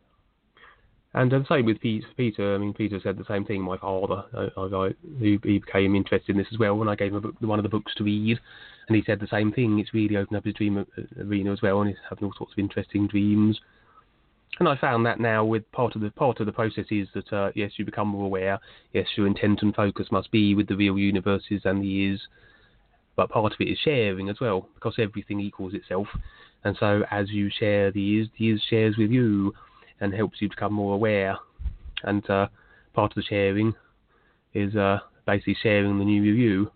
same with Peter. I mean, Peter said the same thing. My father, he became interested in this as well when I gave him one of the books to read, and he said the same thing. It's really opened up his dream arena as well, and he's having all sorts of interesting dreams. And I found that now with part of the process is that yes, you become more aware. Yes, your intent and focus must be with the real universes and the Is, but part of it is sharing as well, because everything equals itself. And so as you share the Is shares with you and helps you become more aware. And part of the sharing is basically sharing the new you,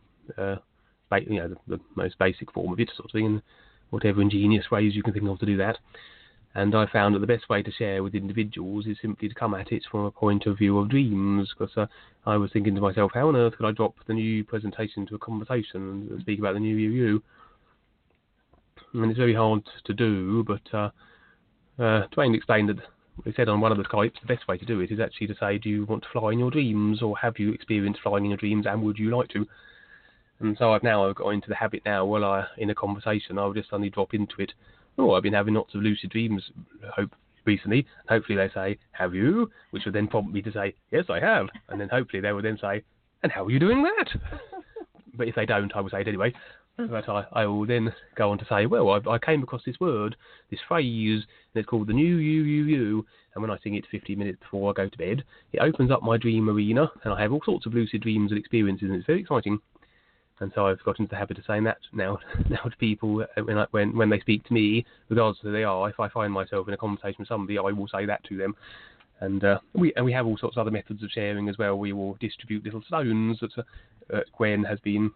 the most basic form of it, sort of thing, in whatever ingenious ways you can think of to do that. And I found that the best way to share with individuals is simply to come at it from a point of view of dreams, because I was thinking to myself, how on earth could I drop the new presentation into a conversation and speak about the new you? And it's very hard to do, but Dwayne explained that, he said on one of the Skypes, the best way to do it is actually to say, do you want to fly in your dreams, or have you experienced flying in your dreams, and would you like to? And so I've got into the habit now, in a conversation, I'll just suddenly drop into it. Oh, I've been having lots of lucid dreams recently. Hopefully they say, have you? Which would then prompt me to say, yes, I have. And then hopefully they would then say, and how are you doing that? But if they don't, I will say it anyway. But I will then go on to say, well, I came across this word, this phrase, and it's called the new you. And when I sing it 15 minutes before I go to bed, it opens up my dream arena, and I have all sorts of lucid dreams and experiences, and it's very exciting. And so I've got into the habit of saying that now to people when they speak to me, regardless of who they are. If I find myself in a conversation with somebody, I will say that to them. And we have all sorts of other methods of sharing as well. We will distribute little stones that Gwen has been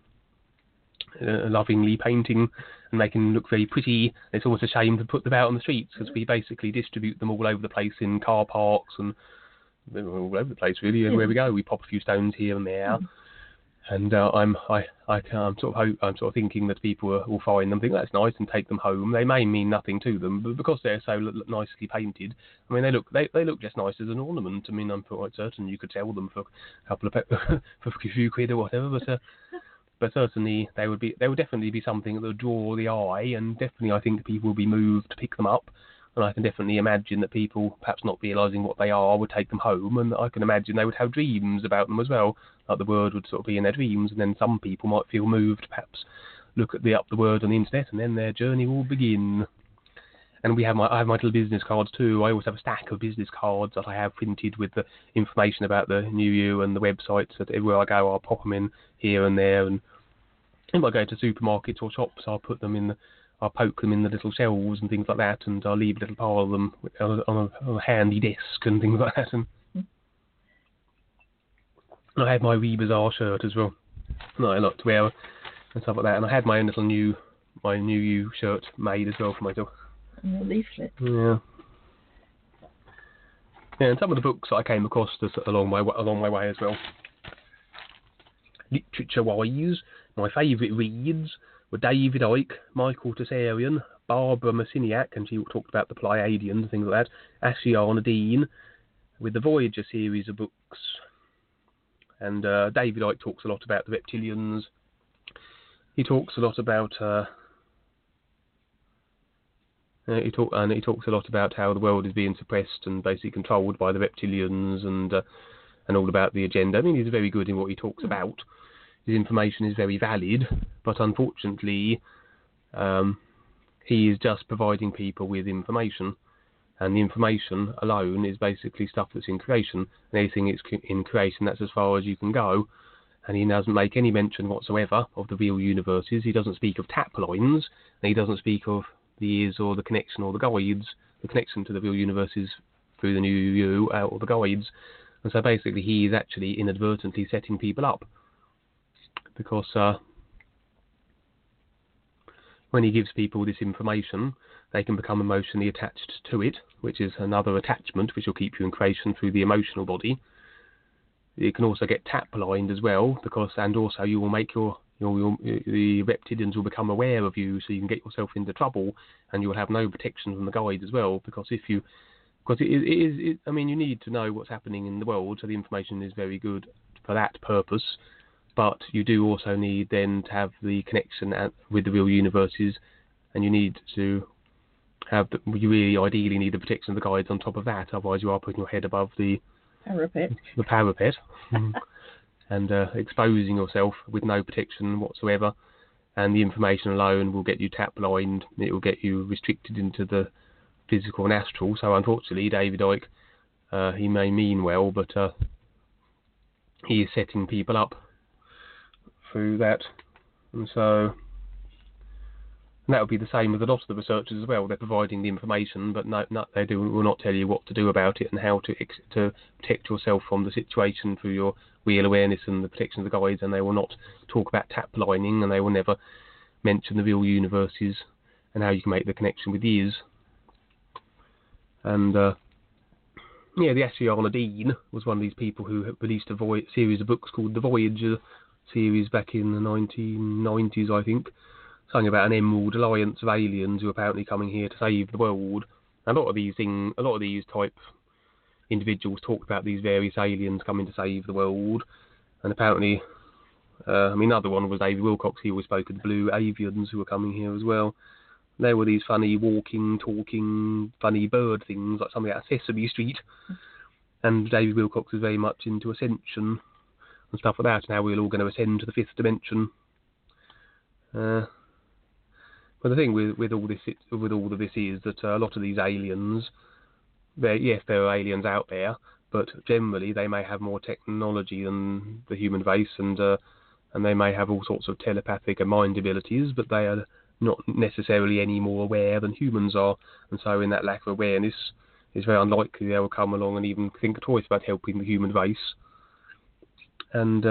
lovingly painting and making look very pretty. It's almost a shame to put them out on the streets, because we basically distribute them all over the place in car parks and all over the place really. And where we go, we pop a few stones here and there. And I'm sort of thinking that people will find them, think that's nice, and take them home. They may mean nothing to them, but because they're so nicely painted, I mean, they look just nice as an ornament. I mean, I'm quite certain you could sell them for a couple of for a few quid or whatever. But certainly they would definitely be something that would draw the eye, and definitely I think people will be moved to pick them up. And I can definitely imagine that people, perhaps not realising what they are, would take them home, and I can imagine they would have dreams about them as well. Like the word would sort of be in their dreams, and then some people might feel moved, perhaps look at the word on the internet, and then their journey will begin. And I have my little business cards too. I always have a stack of business cards that I have printed with the information about the new you and the websites. That everywhere I go, I'll pop them in here and there. And if I go to supermarkets or shops, I'll poke them in the little shelves and things like that, and I'll leave a little pile of them on a handy desk and things like that. And I had my Rebazaar shirt as well, that I like to wear and stuff like that. And I had my own little my new you shirt made as well for myself. And a leaflet. Yeah. Yeah, and some of the books I came across along my way as well. Literature-wise, my favourite reads were David Icke, Michael Tessarian, Barbara Masiniak, and she talked about the Pleiadians and things like that, Ashiana Dean, with the Voyager series of books. And David Icke talks a lot about the reptilians. He talks a lot about he talks a lot about how the world is being suppressed and basically controlled by the reptilians, and all about the agenda. I mean, he's very good in what he talks about. His information is very valid, but unfortunately, he is just providing people with information. And the information alone is basically stuff that's in creation. And anything that's in creation, that's as far as you can go. And he doesn't make any mention whatsoever of the real universes. He doesn't speak of tap lines, and he doesn't speak of the ears or the connection or the guides. The connection to the real universes through the new you or the guides. And so basically he is actually inadvertently setting people up. Because when he gives people this information, they can become emotionally attached to it, which is another attachment which will keep you in creation through the emotional body. You can also get tap-lined as well, and also you will make the reptilians will become aware of you, so you can get yourself into trouble, and you will have no protection from the guide as well. Because I mean, you need to know what's happening in the world, so the information is very good for that purpose. But you do also need then to have the connection with the real universes, and you need to have you really ideally need the protection of the guides on top of that. Otherwise, you are putting your head above the parapet, and exposing yourself with no protection whatsoever. And the information alone will get you tap-lined. It will get you restricted into the physical and astral. So unfortunately, David Icke, he may mean well, but he is setting people up through that. And so that would be the same with a lot of the researchers as well. They're providing the information, but will not tell you what to do about it and how to protect yourself from the situation through your real awareness and the protection of the guides. And they will not talk about tap lining, and they will never mention the real universes and how you can make the connection with these. And the Ashriana Dean was one of these people who released a series of books called the Voyager series back in the 1990s, I think. Something about an Emerald Alliance of aliens who are apparently coming here to save the world. A lot of these type individuals talk about these various aliens coming to save the world. And apparently, another one was David Wilcox. He always spoke of the blue avians who were coming here as well. They were these funny walking, talking, funny bird things, like something out of Sesame Street. And David Wilcox is very much into ascension and stuff like that. Now we're all going to ascend to the fifth dimension. But the thing with all of this is that a lot of these aliens, there are aliens out there, but generally they may have more technology than the human race, and they may have all sorts of telepathic and mind abilities, but they are not necessarily any more aware than humans are. And so in that lack of awareness, it's very unlikely they will come along and even think twice about helping the human race. And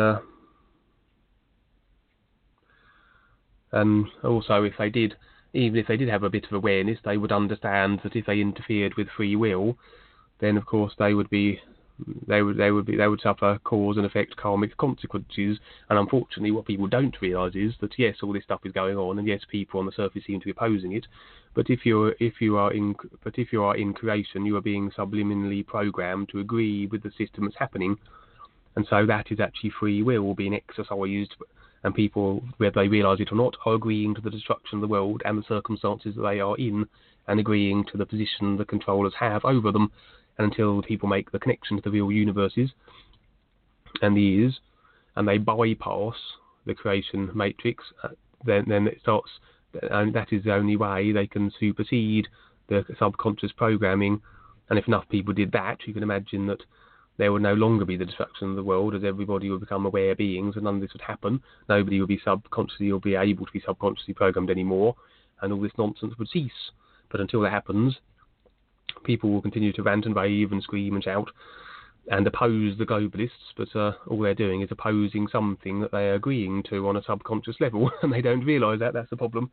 also, even if they did have a bit of awareness, they would understand that if they interfered with free will, then of course they would suffer cause and effect karmic consequences. And unfortunately, what people don't realise is that yes, all this stuff is going on, and yes, people on the surface seem to be opposing it. But if you are in creation, you are being subliminally programmed to agree with the system that's happening, and so that is actually free will being exercised. And people, whether they realise it or not, are agreeing to the destruction of the world and the circumstances that they are in, and agreeing to the position the controllers have over them. And until people make the connection to the real universes and the ears, and they bypass the creation matrix, then it starts, and that is the only way they can supersede the subconscious programming. And if enough people did that, you can imagine that there would no longer be the destruction of the world, as everybody would become aware beings, and none of this would happen. Nobody would be subconsciously or be able to be subconsciously programmed anymore, and all this nonsense would cease. But until that happens, people will continue to rant and rave and scream and shout and oppose the globalists, but all they're doing is opposing something that they are agreeing to on a subconscious level, and they don't realise that. That's the problem.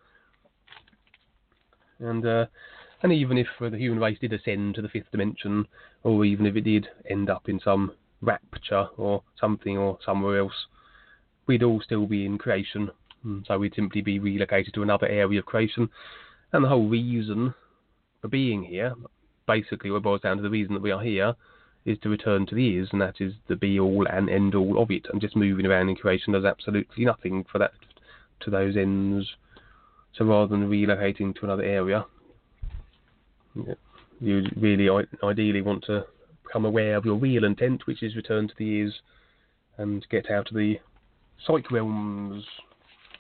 And even if the human race did ascend to the fifth dimension, or even if it did end up in some rapture or something or somewhere else, we'd all still be in creation. So we'd simply be relocated to another area of creation. And the whole reason for being here, basically what boils down to the reason that we are here, is to return to the ears, and that is the be-all and end-all of it. And just moving around in creation does absolutely nothing for that, to those ends. So rather than relocating to another area, you really ideally want to become aware of your real intent, which is return to the ears and get out of the psych realms.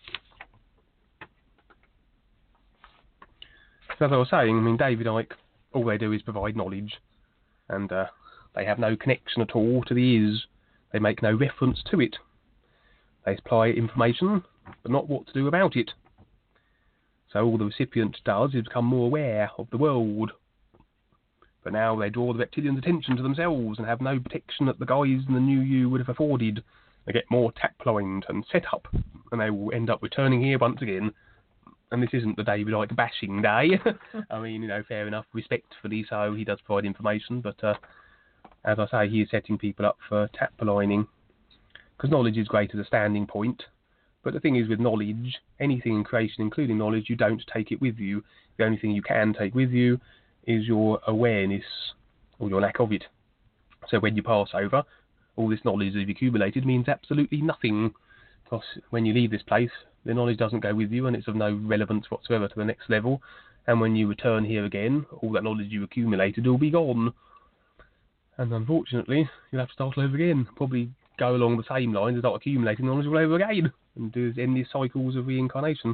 So as I was saying, David Icke all they do is provide knowledge, and they have no connection at all to the is. They make no reference to it. They supply information, but not what to do about it. So all the recipient does is become more aware of the world. But now they draw the reptilians' attention to themselves and have no protection that the guys in the new you would have afforded. They get more tap-lined and set up, and they will end up returning here once again. And this isn't the David Icke bashing day. I mean, fair enough, respectfully so, he does provide information, but as I say, he is setting people up for tap-lining. Because knowledge is great as a standing point, but the thing is with knowledge, anything in creation, including knowledge, you don't take it with you. The only thing you can take with you is your awareness, or your lack of it. So when you pass over, all this knowledge that you've accumulated means absolutely nothing. Because when you leave this place, the knowledge doesn't go with you, and it's of no relevance whatsoever to the next level. And when you return here again, all that knowledge you accumulated will be gone. And unfortunately, you'll have to start over again. Probably go along the same lines and start accumulating knowledge all over again, and do endless cycles of reincarnation.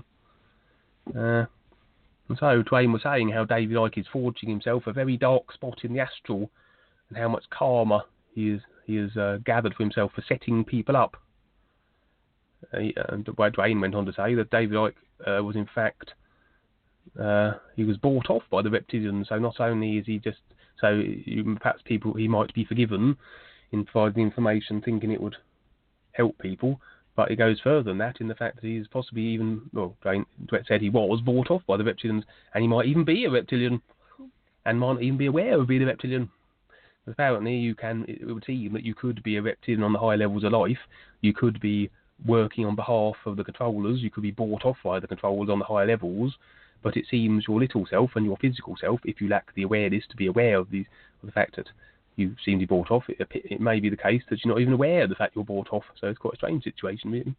And so Twain was saying how David Icke is forging himself a very dark spot in the astral, and how much karma he has gathered for himself for setting people up. And Twain went on to say that David Icke was in fact he was bought off by the reptilians. So not only is he just perhaps he might be forgiven in providing information, thinking it would help people. But it goes further than that in the fact that he's possibly even, Dwayne said he was bought off by the reptilians, and he might even be a reptilian, and might even be aware of being a reptilian. But apparently it would seem that you could be a reptilian on the high levels of life, you could be working on behalf of the controllers, you could be bought off by the controllers on the higher levels, but it seems your little self and your physical self, if you lack the awareness to be aware of the fact that you seem to be bought off, it may be the case that you're not even aware of the fact you're bought off. So it's quite a strange situation, really.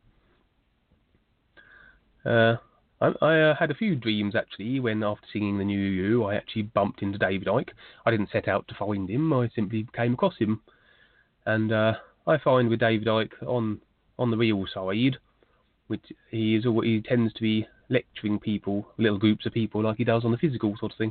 I had a few dreams, actually, when after singing The New You, I actually bumped into David Icke. I didn't set out to find him, I simply came across him. And I find with David Icke, on the real side, which he tends to be lecturing people, little groups of people, like he does on the physical sort of thing.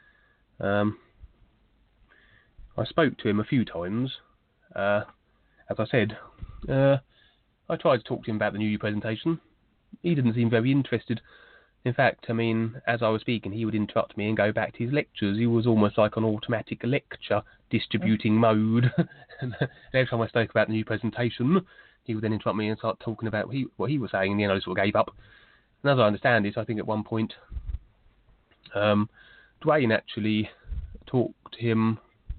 I spoke to him a few times. As I said, I tried to talk to him about the New Year presentation. He didn't seem very interested. In fact, I mean, as I was speaking, he would interrupt me and go back to his lectures. He was almost like an automatic lecture distributing mode. And every time I spoke about the new presentation, he would then interrupt me and start talking about what he was saying, and then I sort of gave up. And as I understand it, I think at one point, Dwayne actually talked to him,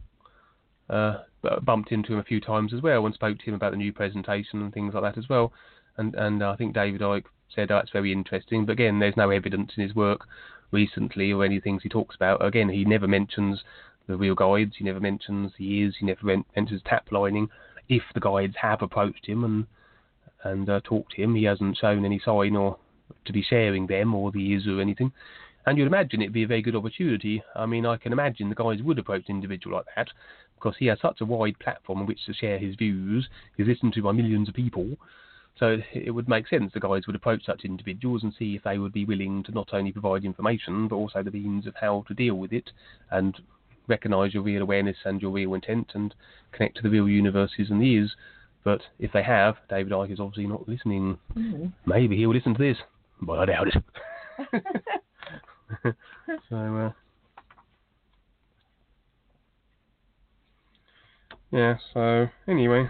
bumped into him a few times as well, and spoke to him about the new presentation and things like that as well. And I think David Icke said, "Oh, it's very interesting." But again, there's no evidence in his work recently or any things he talks about. Again, he never mentions the real guides. He never mentions the ears. He never mentions tap lining. If the guides have approached him and talked to him, he hasn't shown any sign or to be sharing them or the ears or anything. And you'd imagine it'd be a very good opportunity. I mean, I can imagine the guys would approach an individual like that, because he has such a wide platform on which to share his views. He's listened to by millions of people. So it would make sense the guys would approach such individuals and see if they would be willing to not only provide information, but also the means of how to deal with it and recognise your real awareness and your real intent and connect to the real universes and the is. But if they have, David Icke is obviously not listening. Mm-hmm. Maybe he'll listen to this, but I doubt it. So, yeah, so anyway,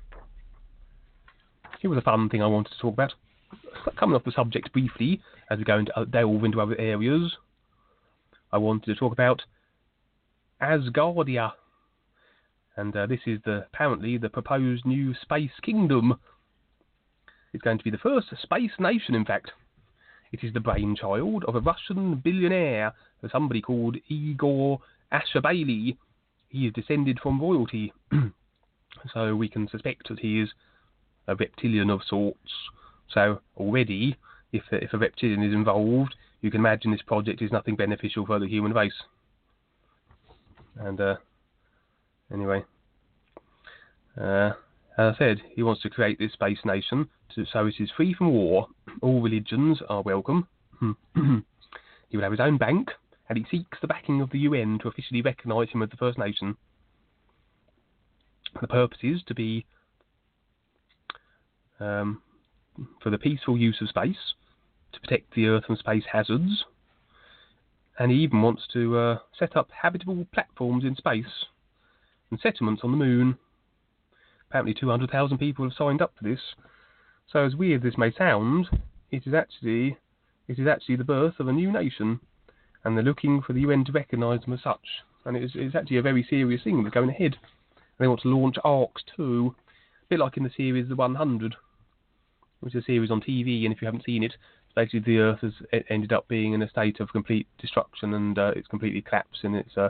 it was a fun thing I wanted to talk about. Coming off the subject briefly, as we go into delve into other areas, I wanted to talk about Asgardia. And this is apparently the proposed new space kingdom. It's going to be the first space nation, in fact. It is the brainchild of a Russian billionaire, somebody called Igor Ashabaili. He is descended from royalty, so we can suspect that he is a reptilian of sorts. So already, if a reptilian is involved, you can imagine this project is nothing beneficial for the human race. And anyway, as I said, he wants to create this space nation so it is free from war. All religions are welcome. He will have his own bank and he seeks the backing of the UN to officially recognise him as the First Nation. The purpose is to be for the peaceful use of space, to protect the Earth from space hazards, and he even wants to set up habitable platforms in space and settlements on the moon. Apparently 200,000 people have signed up for this. So as weird as this may sound, it is actually the birth of a new nation, and they're looking for the UN to recognise them as such. And it's actually a very serious thing that's going ahead. And they want to launch ARCs too, a bit like in the series The 100, which is a series on TV, and if you haven't seen it, basically the Earth has ended up being in a state of complete destruction, and it's completely collapsed, and it's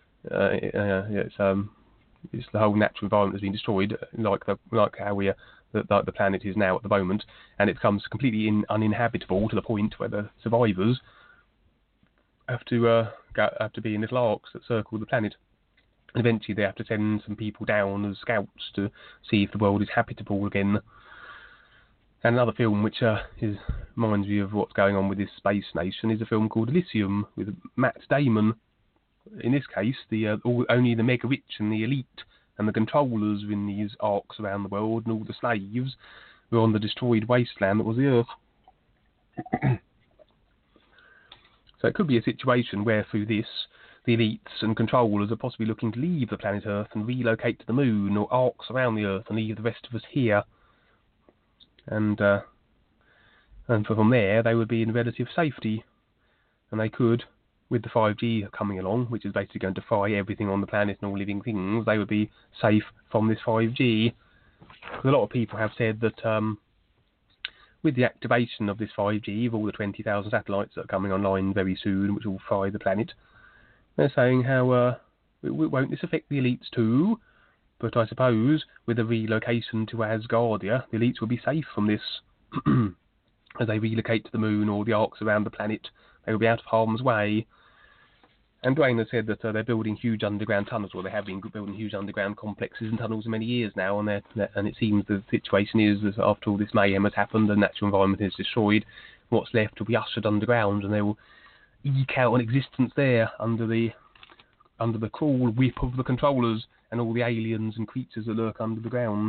the whole natural environment has been destroyed, like how the planet is now at the moment, and it becomes completely uninhabitable to the point where the survivors have to be in little arcs that circle the planet. And eventually they have to send some people down as scouts to see if the world is habitable again. And another film which reminds me of what's going on with this space nation is a film called Elysium with Matt Damon. In this case, only the mega rich and the elite and the controllers were in these arcs around the world, and all the slaves were on the destroyed wasteland that was the Earth. So it could be a situation where through this, the elites and controllers are possibly looking to leave the planet Earth and relocate to the moon, or arcs around the Earth and leave the rest of us here. And from there, they would be in relative safety, and they could, with the 5G coming along, which is basically going to fry everything on the planet and all living things, they would be safe from this 5G. Because a lot of people have said that with the activation of this 5G, of all the 20,000 satellites that are coming online very soon, which will fry the planet, they're saying how won't this affect the elites too? But I suppose with the relocation to Asgardia, the elites will be safe from this. As they relocate to the moon or the arcs around the planet, they will be out of harm's way. And Dwayne has said that they're building huge underground tunnels, or they have been building huge underground complexes and tunnels for many years now, and it seems the situation is that after all this mayhem has happened, the natural environment is destroyed, what's left will be ushered underground, and they will eke out an existence there under the cruel whip of the controllers and all the aliens and creatures that lurk under the ground.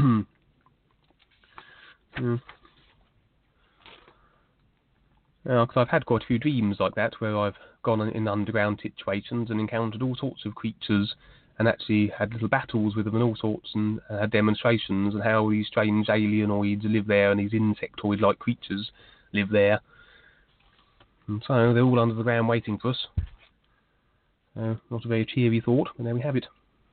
Because I've had quite a few dreams like that, where I've gone in underground situations and encountered all sorts of creatures, and actually had little battles with them and all sorts, and had demonstrations and how these strange alienoids live there, and these insectoid-like creatures live there. And so they're all under the ground waiting for us. Not a very cheery thought, but there we have it.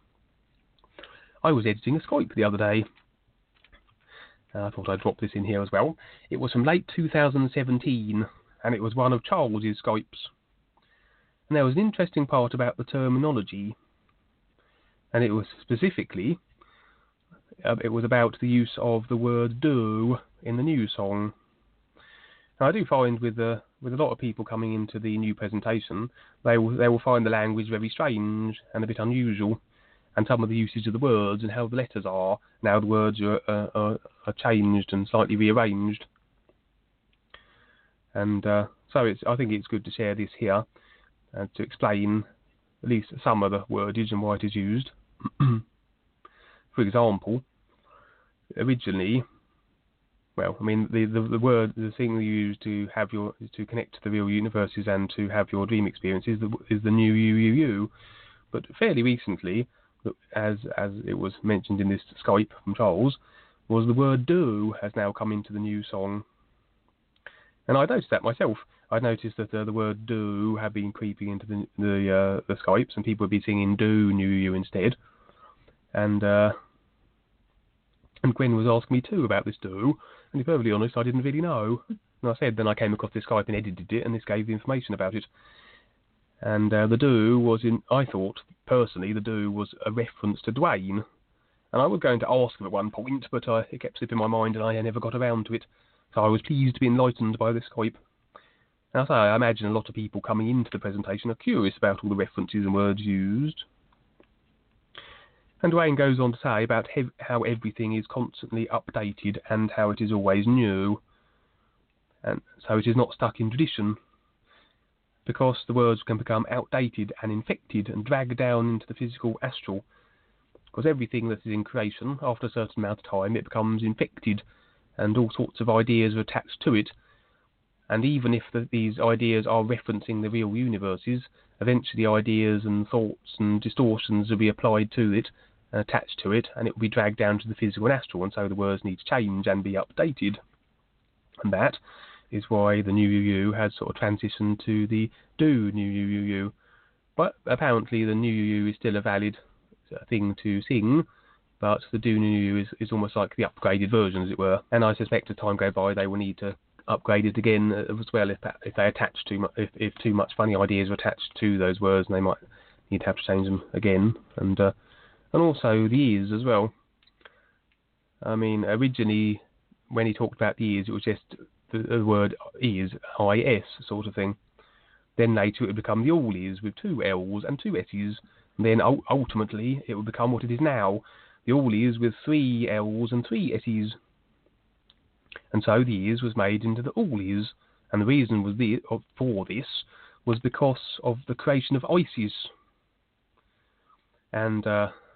I was editing a Skype the other day. I thought I'd drop this in here as well. It was from late 2017, and it was one of Charles's Skypes. And there was an interesting part about the terminology, and it was specifically, it was about the use of the word do in the new song. Now, I do find with a lot of people coming into the new presentation, they will find the language very strange and a bit unusual, and some of the usage of the words and how the letters are, and how the words are changed and slightly rearranged. And so I think it's good to share this here to explain at least some of the wordage and why it is used. For example, originally, well, I mean, the thing you use to connect to the real universes and to have your dream experiences is the new you. But fairly recently, as it was mentioned in this Skype from Charles, was the word do has now come into the new song. And I noticed that myself. I noticed that the word do had been creeping into the Skypes, and people would be singing do new you instead. And Gwen was asking me too about this do, and to be perfectly honest, I didn't really know. And I said, then I came across this Skype and edited it, and this gave the information about it. And the do was I thought, personally, the do was a reference to Dwayne. And I was going to ask him at one point, but it kept slipping my mind and I never got around to it. So I was pleased to be enlightened by this Skype. Now, so I imagine a lot of people coming into the presentation are curious about all the references and words used. And Dwayne goes on to say about how everything is constantly updated and how it is always new. And so it is not stuck in tradition. because the words can become outdated and infected and dragged down into the physical astral. Because everything that is in creation, after a certain amount of time, it becomes infected and all sorts of ideas are attached to it. And even if these ideas are referencing the real universes, eventually ideas and thoughts and distortions will be applied to it and attached to it, and it will be dragged down to the physical and astral, and so the words need to change and be updated. And that is why the new UU has sort of transitioned to the do new UU. But apparently the new UU is still a valid thing to sing, but the do new UU is almost like the upgraded version, as it were. And I suspect as time goes by they will need to upgrade it again as well if they attach too much, if too much funny ideas are attached to those words, and they might need to have to change them again. And also the is as well. I mean, originally when he talked about the is, it was just the word is, is sort of thing. Then later it would become the all is with 2 L's and 2 S's. And then ultimately it would become what it is now, the all is with 3 L's and 3 S's. And so the is was made into the all is, and the reason was for this was because of the creation of ISIS. And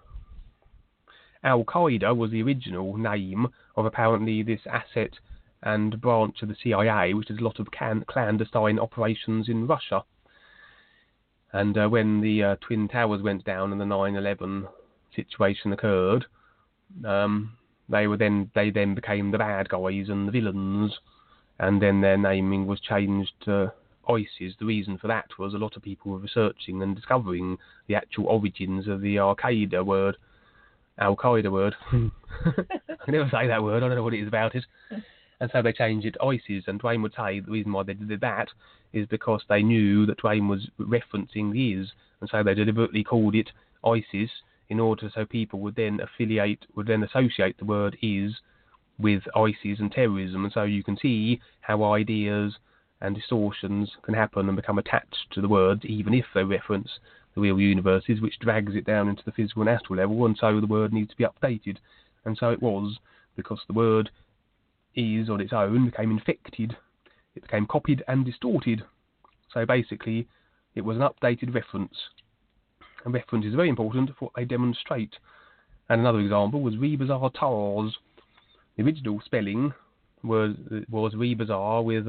Al-Qaeda was the original name of apparently this asset and branch of the CIA, which does a lot of clandestine operations in Russia. And when the Twin Towers went down and the 9/11 situation occurred, they then became the bad guys and the villains, and then their naming was changed to ISIS. The reason for that was a lot of people were researching and discovering the actual origins of the Al-Qaeda word. I can never say that word, I don't know what it is about it. And so they changed it to ISIS, and Dwayne would say the reason why they did that is because they knew that Dwayne was referencing the is, and so they deliberately called it ISIS in order so people would then associate the word is with ISIS and terrorism. And so you can see how ideas and distortions can happen and become attached to the words, even if they reference the real universes, which drags it down into the physical and astral level, and so the word needs to be updated. And so it was, because the word is on its own became infected, it became copied and distorted. So basically it was an updated reference, and reference is very important for what they demonstrate. And another example was Rebazar Tars. The original spelling was Rebazar with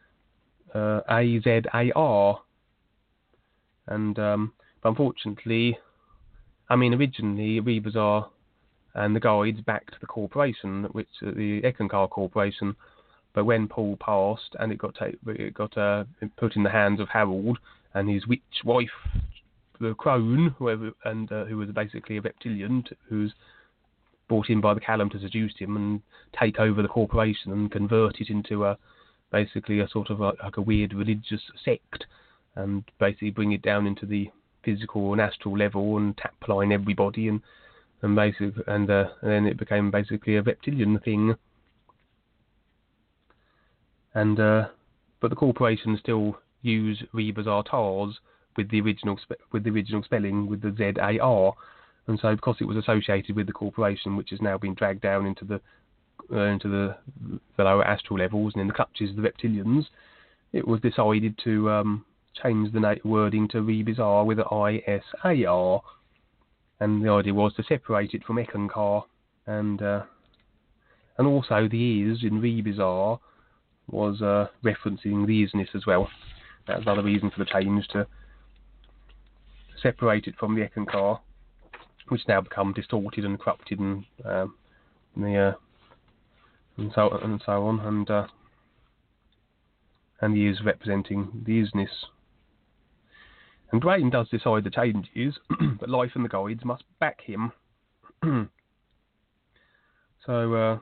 A-Z-A-R, and but unfortunately, I mean, originally Rebazar and the guides back to the corporation, which the Eckankar Corporation. But when Paul passed and it got put in the hands of Harold and his witch wife, the Crone, who was basically a reptilian, who's brought in by the Callum to seduce him and take over the corporation and convert it into basically a sort of like a weird religious sect, and basically bring it down into the physical and astral level and tap line everybody and then it became basically a reptilian thing. And but the corporation still use Rebazar Tars with the original spelling with the Z-A-R, and so because it was associated with the corporation, which has now been dragged down into the lower astral levels and in the clutches of the reptilians, it was decided to change the wording to Rebazar with an I-S-A-R. And the idea was to separate it from Eckankar, and also the is in Rebazar was referencing the isness as well. That was another reason for the change, to separate it from the Eckankar, which now become distorted and corrupted and so on, and the is representing the isness. And Dwayne does decide the changes, but life and the guides must back him. So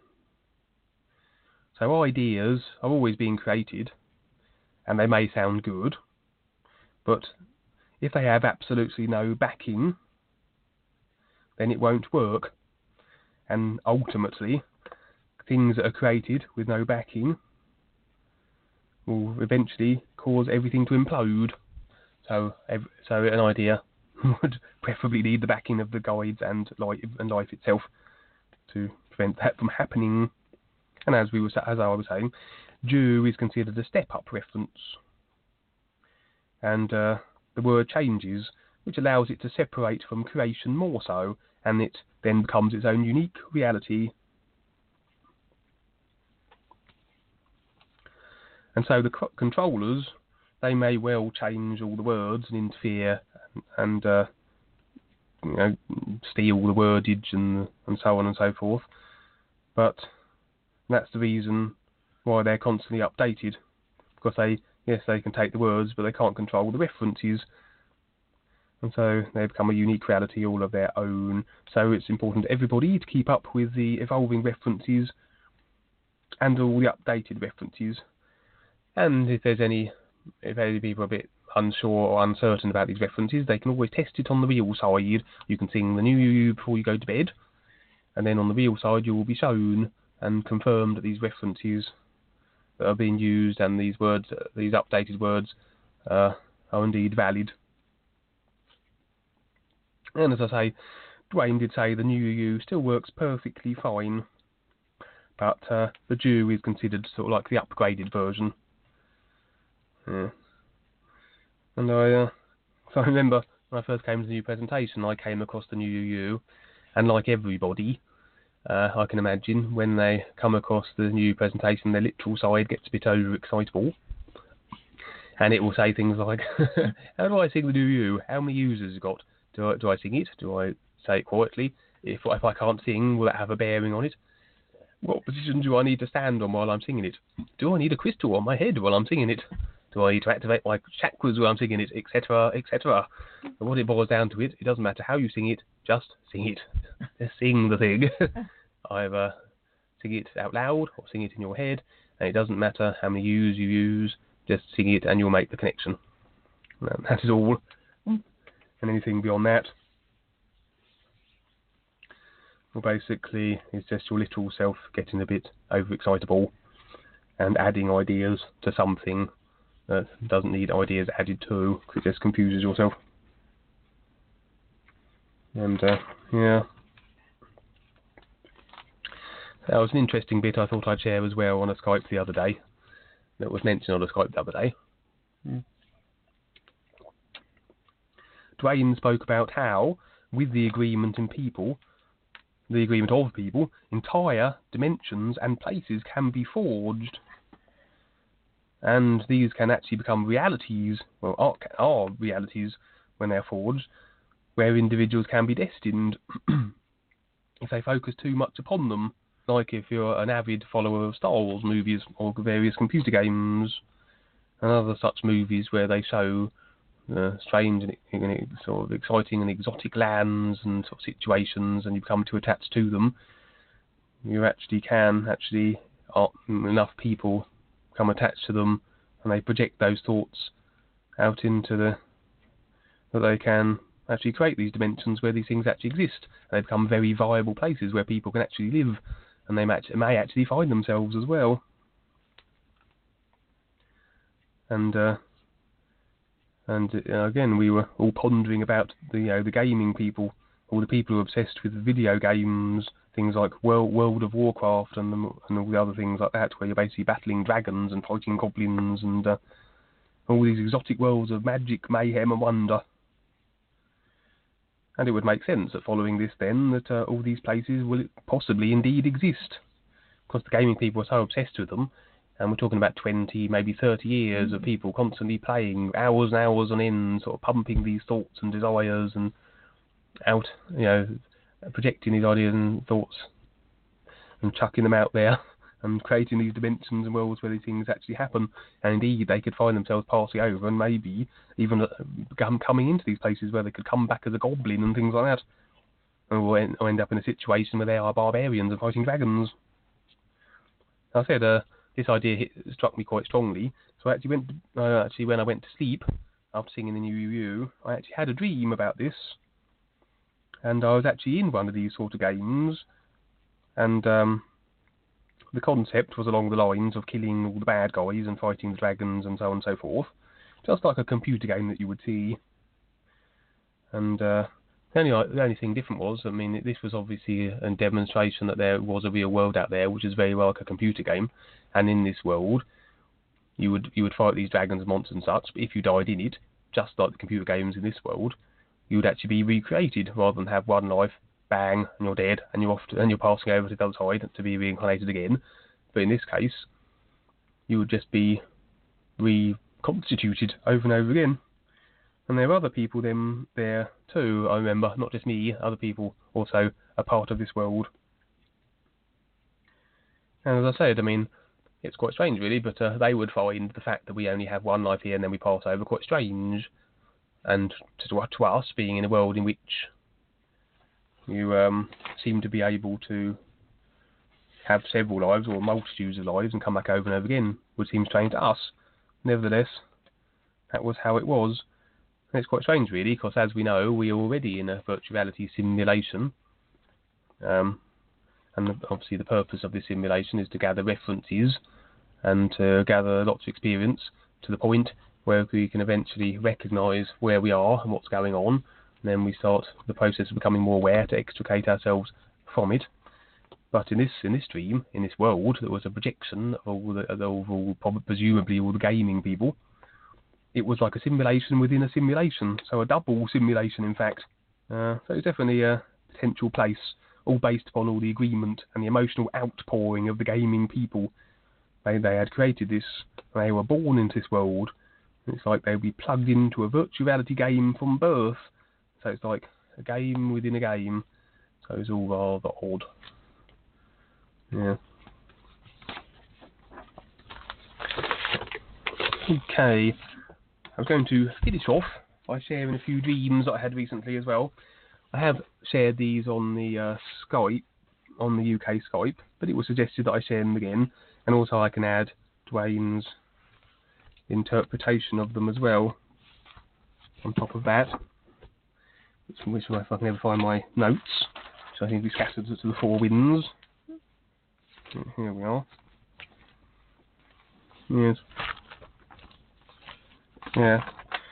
ideas are always being created, and they may sound good, but if they have absolutely no backing, then it won't work. And ultimately, things that are created with no backing will eventually cause everything to implode. So an idea would preferably need the backing of the guides and life itself to prevent that from happening. And as I was saying, Jew is considered a step-up reference. and the word changes, which allows it to separate from creation more so, and it then becomes its own unique reality. And so the controllers, they may well change all the words and interfere and steal the wordage and so on and so forth. But that's the reason why they're constantly updated, because they can take the words, but they can't control the references. And so they become a unique reality all of their own. So it's important to everybody to keep up with the evolving references and all the updated references. And if any people are a bit unsure or uncertain about these references, they can always test it on the real side. You can sing the new UU before you go to bed, and then on the real side you will be shown and confirmed that these references that are being used and these words, these updated words, are indeed valid. And as I say, Dwayne did say the new UU still works perfectly fine, but the Jew is considered sort of like the upgraded version. Yeah. And so I remember when I first came to the new presentation, I came across the new UU, and like everybody, I can imagine, when they come across the new presentation, their literal side gets a bit overexcitable, and it will say things like, how do I sing the new UU? How many users has it got? Do I sing it? Do I say it quietly? If I can't sing, will that have a bearing on it? What position do I need to stand on while I'm singing it? Do I need a crystal on my head while I'm singing it? Do I need to activate my chakras while I'm singing it, etc., etc.? And what it boils down to it doesn't matter how you sing it, just sing it. Just sing the thing. Either sing it out loud or sing it in your head, and it doesn't matter how many U's you use, just sing it and you'll make the connection. And that is all. And anything beyond that, well, basically, it's just your literal self getting a bit overexcitable and adding ideas to something that doesn't need ideas added to, because it just confuses yourself. And yeah, that was an interesting bit I thought I'd share as well on a Skype the other day. That was mentioned on a Skype the other day. Dwayne spoke about how, with the agreement of people, entire dimensions and places can be forged. And these can actually become realities, well, are realities when they're forged, where individuals can be destined if they focus too much upon them. Like if you're an avid follower of Star Wars movies or various computer games and other such movies where they show strange and sort of exciting and exotic lands and sort of situations, and you become too attached to them, you can enough people become attached to them, and they project those thoughts out into that they can actually create these dimensions where these things actually exist. And they become very viable places where people can actually live, and they may actually find themselves as well. And again, we were all pondering about the gaming people, all the people who are obsessed with video games, things like World of Warcraft and all the other things like that, where you're basically battling dragons and fighting goblins and all these exotic worlds of magic, mayhem and wonder. And it would make sense that following this then, that all these places will possibly indeed exist, because the gaming people are so obsessed with them. And we're talking about 20, maybe 30 years of people constantly playing, hours and hours on end, sort of pumping these thoughts and desires and out, projecting these ideas and thoughts and chucking them out there and creating these dimensions and worlds where these things actually happen. And indeed, they could find themselves passing over and maybe even coming into these places where they could come back as a goblin and things like that. Or end up in a situation where they are barbarians and fighting dragons. I said, this idea struck me quite strongly. So I actually when I went to sleep after singing the new UU, I actually had a dream about this, and I was actually in one of these sort of games, and the concept was along the lines of killing all the bad guys and fighting the dragons and so on and so forth, just like a computer game that you would see. And the only thing different was, this was obviously a demonstration that there was a real world out there, which is very well like a computer game. And in this world, you would fight these dragons, monsters and such, but if you died in it, just like the computer games in this world, you would actually be recreated rather than have one life, bang, and you're dead, and you're passing over to the other side to be reincarnated again. But in this case, you would just be reconstituted over and over again. And there are other people then there too, I remember, not just me, other people also are part of this world. And as I said, I mean, it's quite strange really, but they would find the fact that we only have one life here and then we pass over quite strange. And to us, being in a world in which you seem to be able to have several lives or multitudes of lives and come back over and over again, would seem strange to us. Nevertheless, that was how it was. And it's quite strange really, because as we know, we are already in a virtual reality simulation. And obviously the purpose of this simulation is to gather references and to gather lots of experience to the point where we can eventually recognise where we are and what's going on, and then we start the process of becoming more aware to extricate ourselves from it. But in this dream, in this world, there was a projection of presumably all the gaming people. It was like a simulation within a simulation, so a double simulation in fact. So it's definitely a potential place, all based upon all the agreement and the emotional outpouring of the gaming people. They had created this, they were born into this world. It's like they'd be plugged into a virtual reality game from birth. So it's like a game within a game. So it's all rather odd. Yeah. Okay. I'm going to finish off by sharing a few dreams that I had recently as well. I have shared these on the Skype, on the UK Skype, but it was suggested that I share them again. And also I can add Dwayne's interpretation of them as well on top of that, which if I can ever find my notes, so I think we scattered to the four winds. Here we are. Yes. Yeah.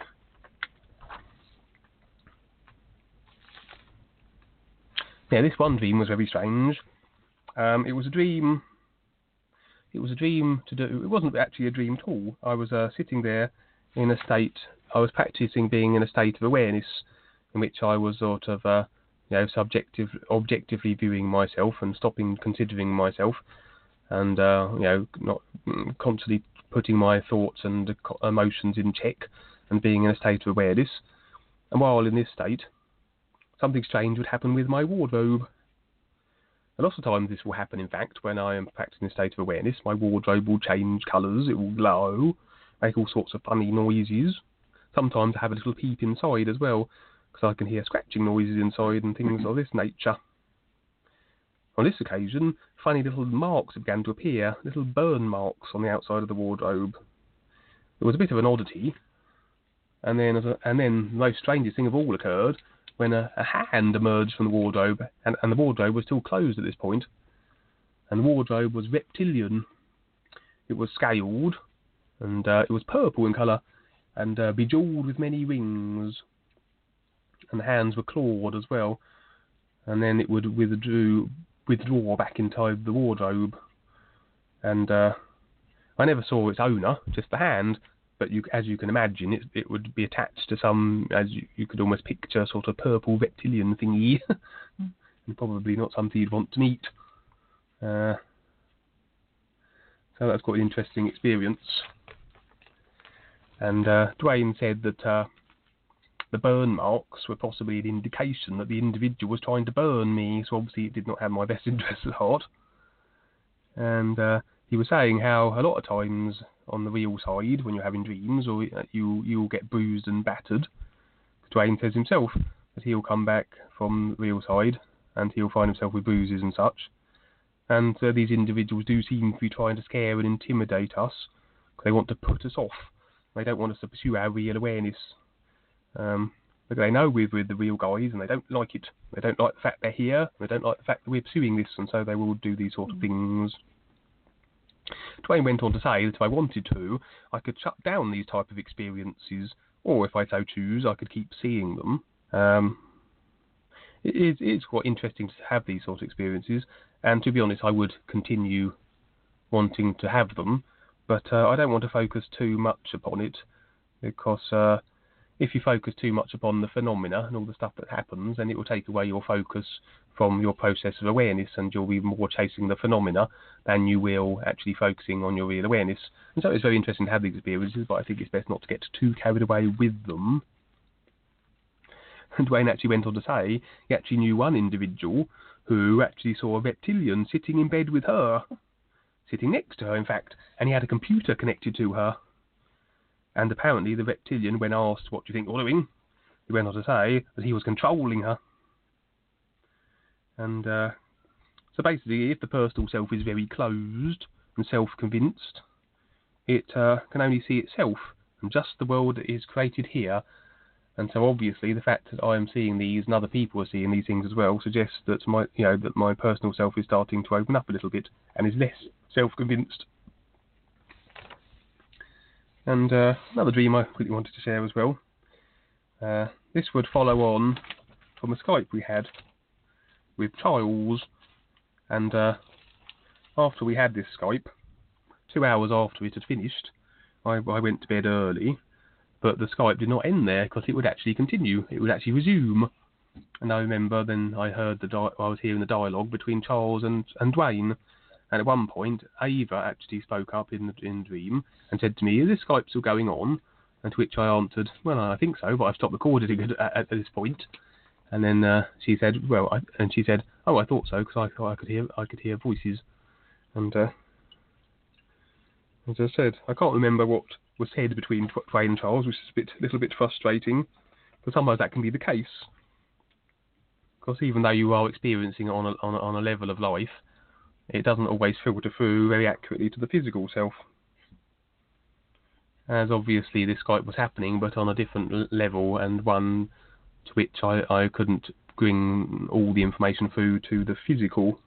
Yeah, this one dream was very strange. It was a dream to do. It wasn't actually a dream at all. I was sitting there in a state. I was practicing being in a state of awareness, in which I was sort of, objectively viewing myself and stopping considering myself, and not constantly putting my thoughts and emotions in check, and being in a state of awareness. And while in this state, something strange would happen with my wardrobe. A lot of times this will happen, in fact, when I am practicing a state of awareness. My wardrobe will change colours, it will glow, make all sorts of funny noises. Sometimes I have a little peep inside as well, because I can hear scratching noises inside and things of this nature. On this occasion, funny little marks began to appear, little burn marks on the outside of the wardrobe. It was a bit of an oddity, and then the most strangest thing of all occurred, when a hand emerged from the wardrobe, and the wardrobe was still closed at this point, and the wardrobe was reptilian. It was scaled, and it was purple in colour, and bejewelled with many rings, and the hands were clawed as well, and then it would withdraw back inside the wardrobe, and I never saw its owner, just the hand. But as you can imagine, it would be attached to some, as you could almost picture, sort of purple reptilian thingy, and probably not something you'd want to meet. So that's quite an interesting experience. And Dwayne said that the burn marks were possibly an indication that the individual was trying to burn me, so obviously it did not have my best interests at heart. And he was saying how a lot of times on the real side, when you're having dreams, or you'll get bruised and battered. Dwayne says himself that he'll come back from the real side and he'll find himself with bruises and such. And these individuals do seem to be trying to scare and intimidate us, because they want to put us off. They don't want us to pursue our real awareness. But they know we're with the real guys, and they don't like it. They don't like the fact they're here. They don't like the fact that we're pursuing this, and so they will do these sort of things. Dwayne went on to say that if I wanted to, I could shut down these type of experiences, or if I so choose, I could keep seeing them. It's quite interesting to have these sort of experiences, and to be honest, I would continue wanting to have them, but I don't want to focus too much upon it, because if you focus too much upon the phenomena and all the stuff that happens, then it will take away your focus from your process of awareness, and you'll be more chasing the phenomena than you will actually focusing on your real awareness. And so it's very interesting to have these experiences, but I think it's best not to get too carried away with them. And Dwayne actually went on to say he actually knew one individual who actually saw a reptilian sitting in bed with her, sitting next to her, in fact, and he had a computer connected to her. And apparently the reptilian, when asked, "What do you think you're doing?" he went on to say that he was controlling her. And so basically, if the personal self is very closed and self-convinced, it can only see itself and just the world that is created here. And so obviously the fact that I am seeing these and other people are seeing these things as well suggests that my personal self is starting to open up a little bit and is less self-convinced. And another dream I quickly wanted to share as well. This would follow on from a Skype we had with Charles. And after we had this Skype, 2 hours after it had finished, I went to bed early, but the Skype did not end there because it would actually continue. It would actually resume. And I remember then I heard I was hearing the dialogue between Charles and Dwayne. And at one point, Ava actually spoke up in the dream and said to me, "Is this Skype still going on?" And to which I answered, "Well, I think so, but I've stopped recording it at this point." And then she said, she said, "Oh, I thought so, because I thought I could hear voices." And as I said, I can't remember what was said between Dwayne and Charles, which is a little bit frustrating, but sometimes that can be the case. Because even though you are experiencing it on a level of life, it doesn't always filter through very accurately to the physical self. As obviously this Skype was happening, but on a different level, and one to which I couldn't bring all the information through to the physical.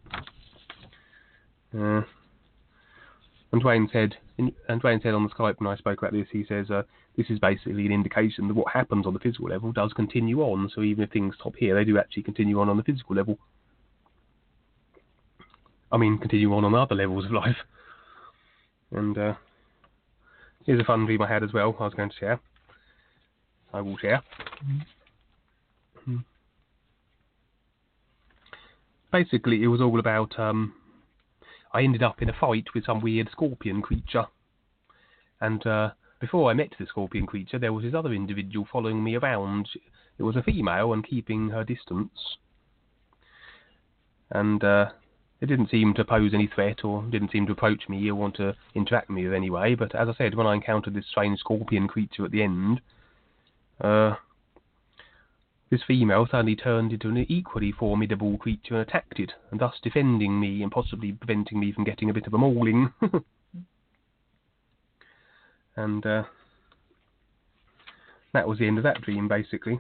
And Dwayne said on the Skype when I spoke about this, he says this is basically an indication that what happens on the physical level does continue on. So even if things stop here, they do actually continue on the physical level. I mean, continue on other levels of life. And here's a fun dream I had as well. I was going to share. I will share. Mm-hmm. Basically, it was all about. I ended up in a fight with some weird scorpion creature, and before I met the scorpion creature, there was this other individual following me around. It was a female and keeping her distance, and it didn't seem to pose any threat or didn't seem to approach me or want to interact with me in any way. But as I said, when I encountered this strange scorpion creature at the end, this female suddenly turned into an equally formidable creature and attacked it, and thus defending me and possibly preventing me from getting a bit of a mauling. And that was the end of that dream, basically.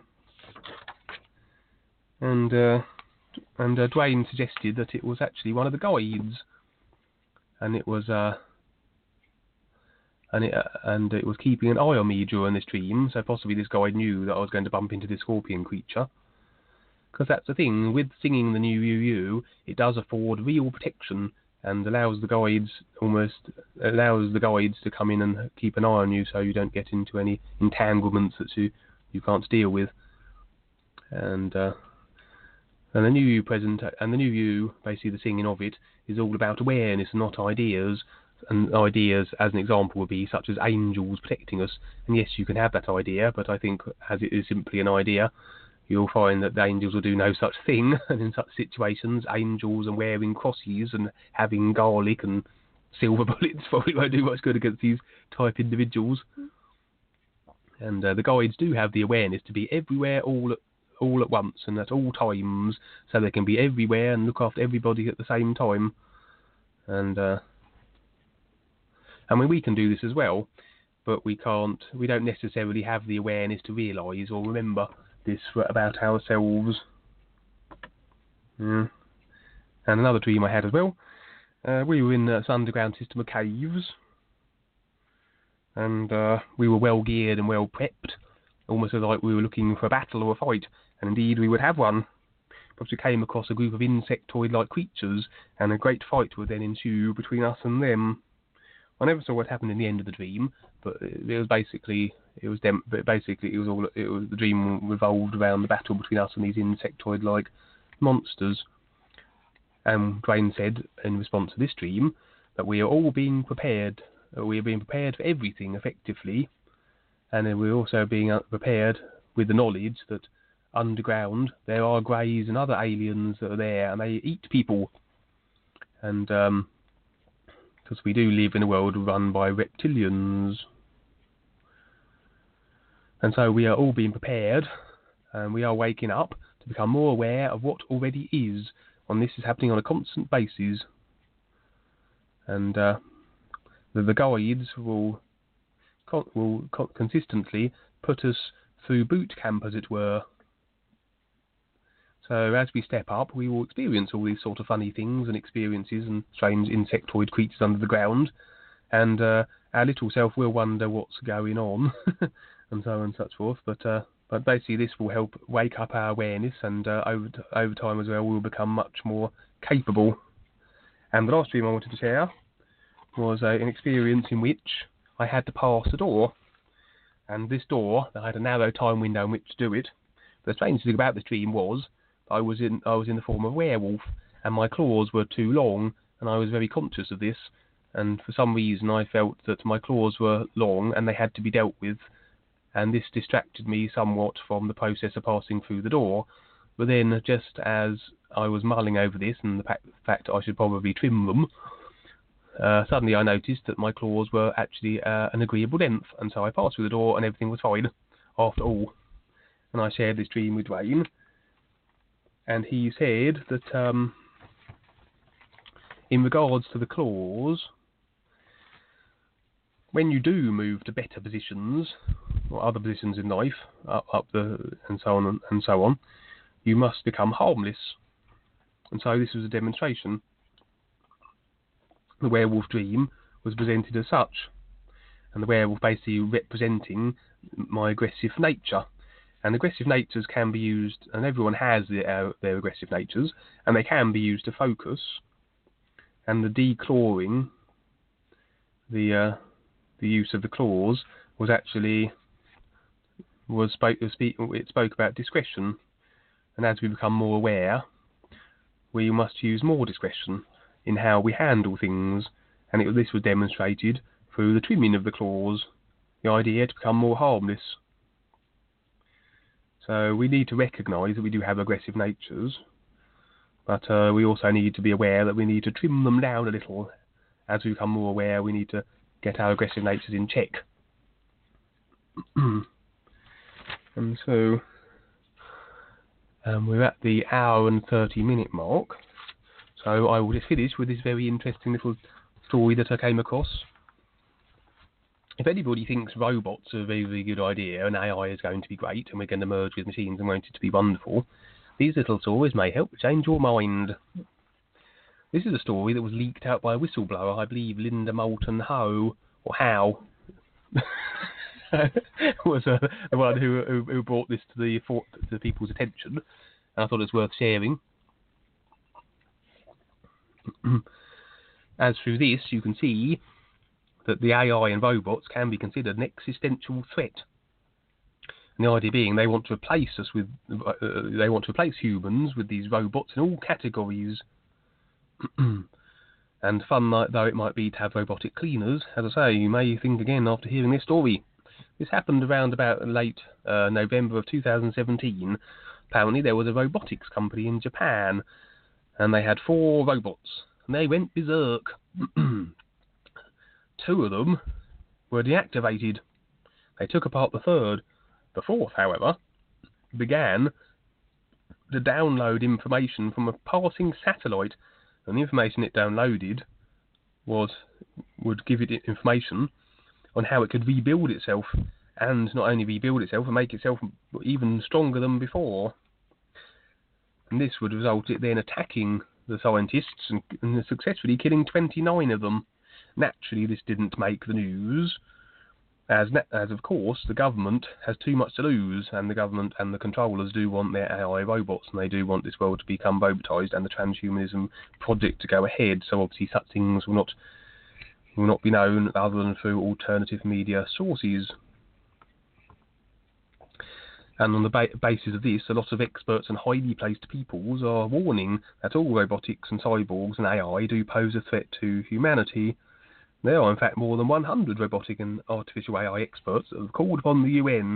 And Dwayne suggested that it was actually one of the guides, and it was it was keeping an eye on me during this dream. So possibly this guide knew that I was going to bump into this scorpion creature. Because that's the thing with singing the new UU, it does afford real protection and allows the guides to come in and keep an eye on you, so you don't get into any entanglements that you can't deal with. And the new you and the new you, basically the singing of it, is all about awareness and not ideas. And ideas, as an example, would be such as angels protecting us. And yes, you can have that idea, but I think as it is simply an idea, you'll find that the angels will do no such thing. And in such situations, angels and wearing crosses and having garlic and silver bullets probably won't do much good against these type individuals. And the guides do have the awareness to be everywhere all at once and at all times, so they can be everywhere and look after everybody at the same time. And I mean, we can do this as well, but we don't necessarily have the awareness to realise or remember this about ourselves. And another dream I had as well, we were in this underground system of caves, and we were well geared and well prepped, almost as like we were looking for a battle or a fight, and indeed we would have one. But we came across a group of insectoid-like creatures, and a great fight would then ensue between us and them. I never saw what happened in the end of the dream, but basically the dream revolved around the battle between us and these insectoid-like monsters. And Dwayne said in response to this dream that we are all being prepared. We are being prepared for everything effectively, and we're also being prepared with the knowledge that underground there are greys and other aliens that are there, and they eat people. And because we do live in a world run by reptilians. And so we are all being prepared, and we are waking up to become more aware of what already is, and this is happening on a constant basis. And the guides will consistently put us through boot camp, as it were. So as we step up, we will experience all these sort of funny things and experiences and strange insectoid creatures under the ground, and our little self will wonder what's going on, and so on and such forth. But basically, this will help wake up our awareness, and over time as well, we'll become much more capable. And the last dream I wanted to share was an experience in which I had to pass a door, and this door, I had a narrow time window in which to do it. But the strange thing about this dream was I was in the form of a werewolf, and my claws were too long, and I was very conscious of this, and for some reason I felt that my claws were long and they had to be dealt with, and this distracted me somewhat from the process of passing through the door. But then, just as I was mulling over this and the fact I should probably trim them, suddenly I noticed that my claws were actually an agreeable length, and so I passed through the door and everything was fine after all. And I shared this dream with Wayne, and he said that in regards to the claws, when you do move to better positions or other positions in life, and so on, you must become harmless. And so this was a demonstration. The werewolf dream was presented as such, and the werewolf basically representing my aggressive nature. And aggressive natures can be used, and everyone has their aggressive natures, and they can be used to focus. And the declawing, the use of the claws, was actually it spoke about discretion. And as we become more aware, we must use more discretion in how we handle things. And this was demonstrated through the trimming of the claws, the idea to become more harmless. So we need to recognise that we do have aggressive natures, but we also need to be aware that we need to trim them down a little. As we become more aware, we need to get our aggressive natures in check. And so we're at the hour and 30-minute mark, so I will just finish with this very interesting little story that I came across. If anybody thinks robots are a very, very good idea and AI is going to be great and we're going to merge with machines and want it to be wonderful, these little stories may help change your mind. This is a story that was leaked out by a whistleblower, I believe Linda Moulton Howe, or Howe, was the one who brought this to the people's attention. And I thought it's worth sharing. As through this, you can see that the AI and robots can be considered an existential threat. And the idea being they want to replace humans with these robots in all categories. And fun though it might be to have robotic cleaners, as I say, you may think again after hearing this story. This happened around about late November of 2017. Apparently there was a robotics company in Japan, and they had 4 robots, and they went berserk. 2 of them were deactivated. They took apart the 3rd. The 4th, however, began to download information from a passing satellite, and the information it downloaded would give it information on how it could rebuild itself, and not only rebuild itself, and make itself even stronger than before. And this would result in it then attacking the scientists and successfully killing 29 of them. Naturally, this didn't make the news, as of course the government has too much to lose, and the government and the controllers do want their AI robots, and they do want this world to become robotised and the transhumanism project to go ahead. So obviously such things will not will not be known other than through alternative media sources. And on the basis of this, a lot of experts and highly placed peoples are warning that all robotics and cyborgs and AI do pose a threat to humanity. There are, in fact, more than 100 robotic and artificial AI experts that have called upon the UN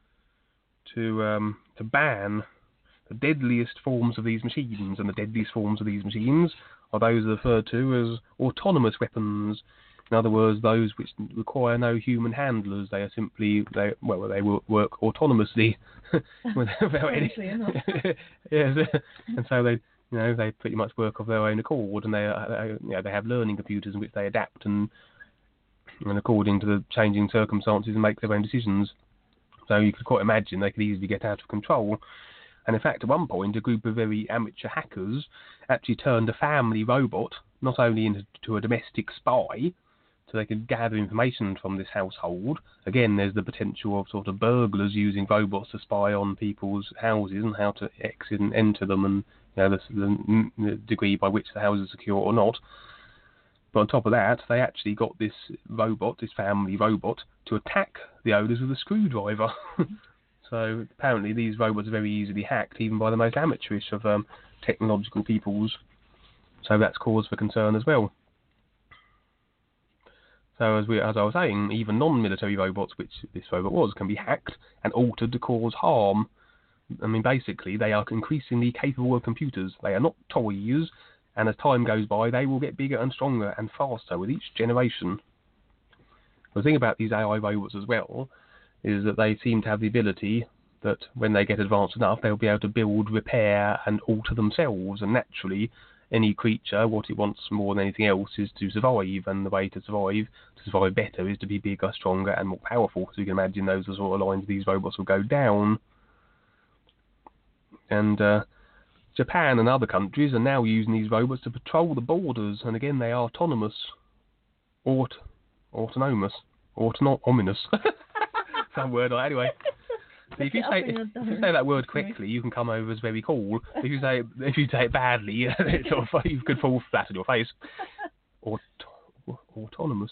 to ban the deadliest forms of these machines, and the deadliest forms of these machines are those referred to as autonomous weapons. In other words, those which require no human handlers. They are simply they work autonomously without any. Yes, and so they pretty much work of their own accord, and they have learning computers in which they adapt and according to the changing circumstances and make their own decisions. So you could quite imagine they could easily get out of control. And in fact, at one point, a group of very amateur hackers actually turned a family robot not only into a domestic spy, so they could gather information from this household. Again, there's the potential of sort of burglars using robots to spy on people's houses and how to exit and enter them, and the degree by which the house is secure or not. But on top of that, they actually got this family robot, to attack the owners with a screwdriver. So apparently these robots are very easily hacked, even by the most amateurish of technological peoples. So that's cause for concern as well. So as I was saying, even non-military robots, which this robot was, can be hacked and altered to cause harm. I mean, basically, they are increasingly capable of computers. They are not toys, and as time goes by, they will get bigger and stronger and faster with each generation. The thing about these AI robots as well is that they seem to have the ability that when they get advanced enough, they'll be able to build, repair, and alter themselves. And naturally, any creature, what it wants more than anything else is to survive, and the way to survive better, is to be bigger, stronger, and more powerful. So you can imagine those are sort of lines these robots will go down. And Japan and other countries are now using these robots to patrol the borders, and again they are autonomous. Autonomous. Some word anyway. So if you say that word quickly, you can come over as very cool. If you say it badly, it's sort of, you could fall flat on your face. Autonomous.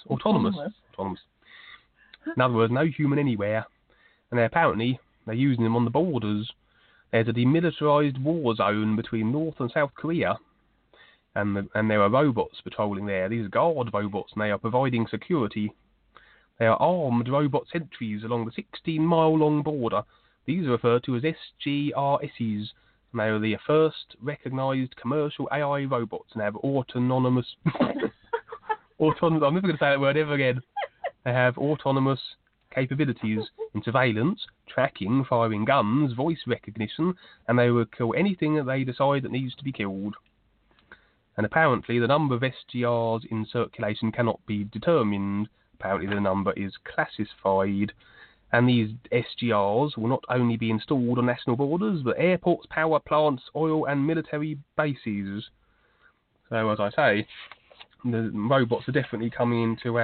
In other words, no human anywhere. And they're using them on the borders. There's a demilitarized war zone between North and South Korea, and there are robots patrolling there. These are guard robots, and they are providing security. They are armed robot sentries along the 16-mile-long border. These are referred to as SGRSs, and they are the first recognised commercial AI robots and have autonomous... I'm never going to say that word ever again. They have autonomous capabilities in surveillance, tracking, firing guns, voice recognition, and they will kill anything that they decide that needs to be killed. And apparently the number of SGRs in circulation cannot be determined. Apparently the number is classified, and these SGRs will not only be installed on national borders, but airports, power plants, oil and military bases. So as I say, the robots are definitely coming into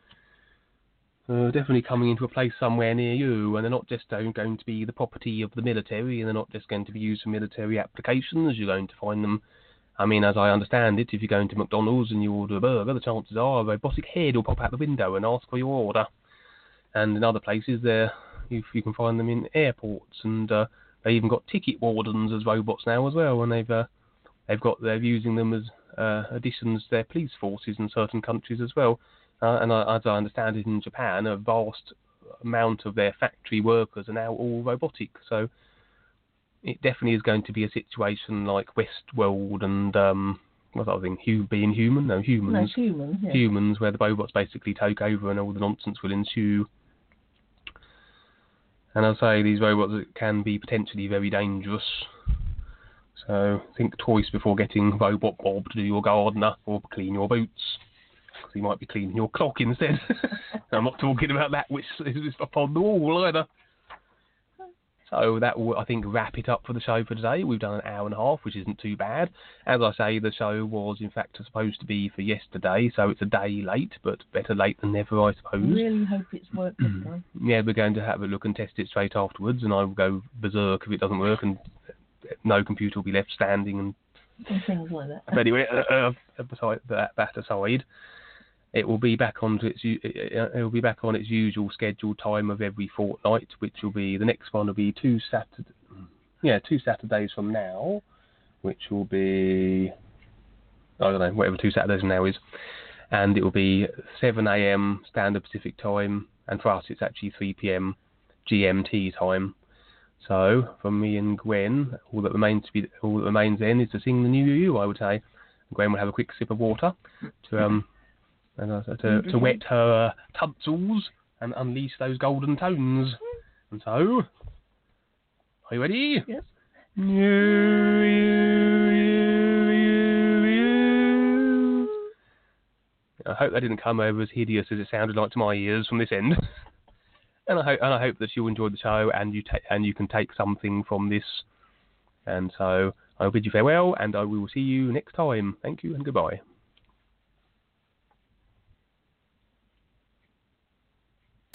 a place somewhere near you, and they're not just going to be the property of the military, and they're not just going to be used for military applications. You're going to find them, I mean, as I understand it, if you go into McDonald's and you order a burger, the chances are a robotic head will pop out the window and ask for your order. And in other places, you can find them in airports, and they even got ticket wardens as robots now as well, and they're using them as additions to their police forces in certain countries as well. And as I understand it, in Japan, a vast amount of their factory workers are now all robotic. So it definitely is going to be a situation like Westworld and what's that other thing? Being Human? No, Humans. No, Human, yeah. Humans, where the robots basically take over and all the nonsense will ensue. And I'll say these robots can be potentially very dangerous. So think twice before getting Robot Bob to do your gardener or clean your boots. Because he might be cleaning your clock instead. I'm not talking about that which is upon the wall either. So that will, I think, wrap it up for the show for today. We've done an hour and a half, which isn't too bad. As I say, the show was, in fact, supposed to be for yesterday, so it's a day late, but better late than never, I suppose. I really hope it's worked this time. Yeah, we're going to have a look and test it straight afterwards, and I will go berserk if it doesn't work, and no computer will be left standing and things like that. But anyway, beside that aside, it will be back on its usual scheduled time of every fortnight, which will be the next one will be two Saturdays from now, which will be I don't know, whatever 2 Saturdays from now is, and it will be 7 a.m. Standard Pacific Time, and for us it's actually 3 p.m. GMT time. So from me and Gwen, all that remains then is to sing the New You, I would say. Gwen will have a quick sip of water to wet her tonsils and unleash those golden tones. And so, are you ready? Yes. I hope that didn't come over as hideous as it sounded like to my ears from this end. And I hope that you enjoyed the show and you can take something from this. And so I'll bid you farewell, and I will see you next time. Thank you and goodbye.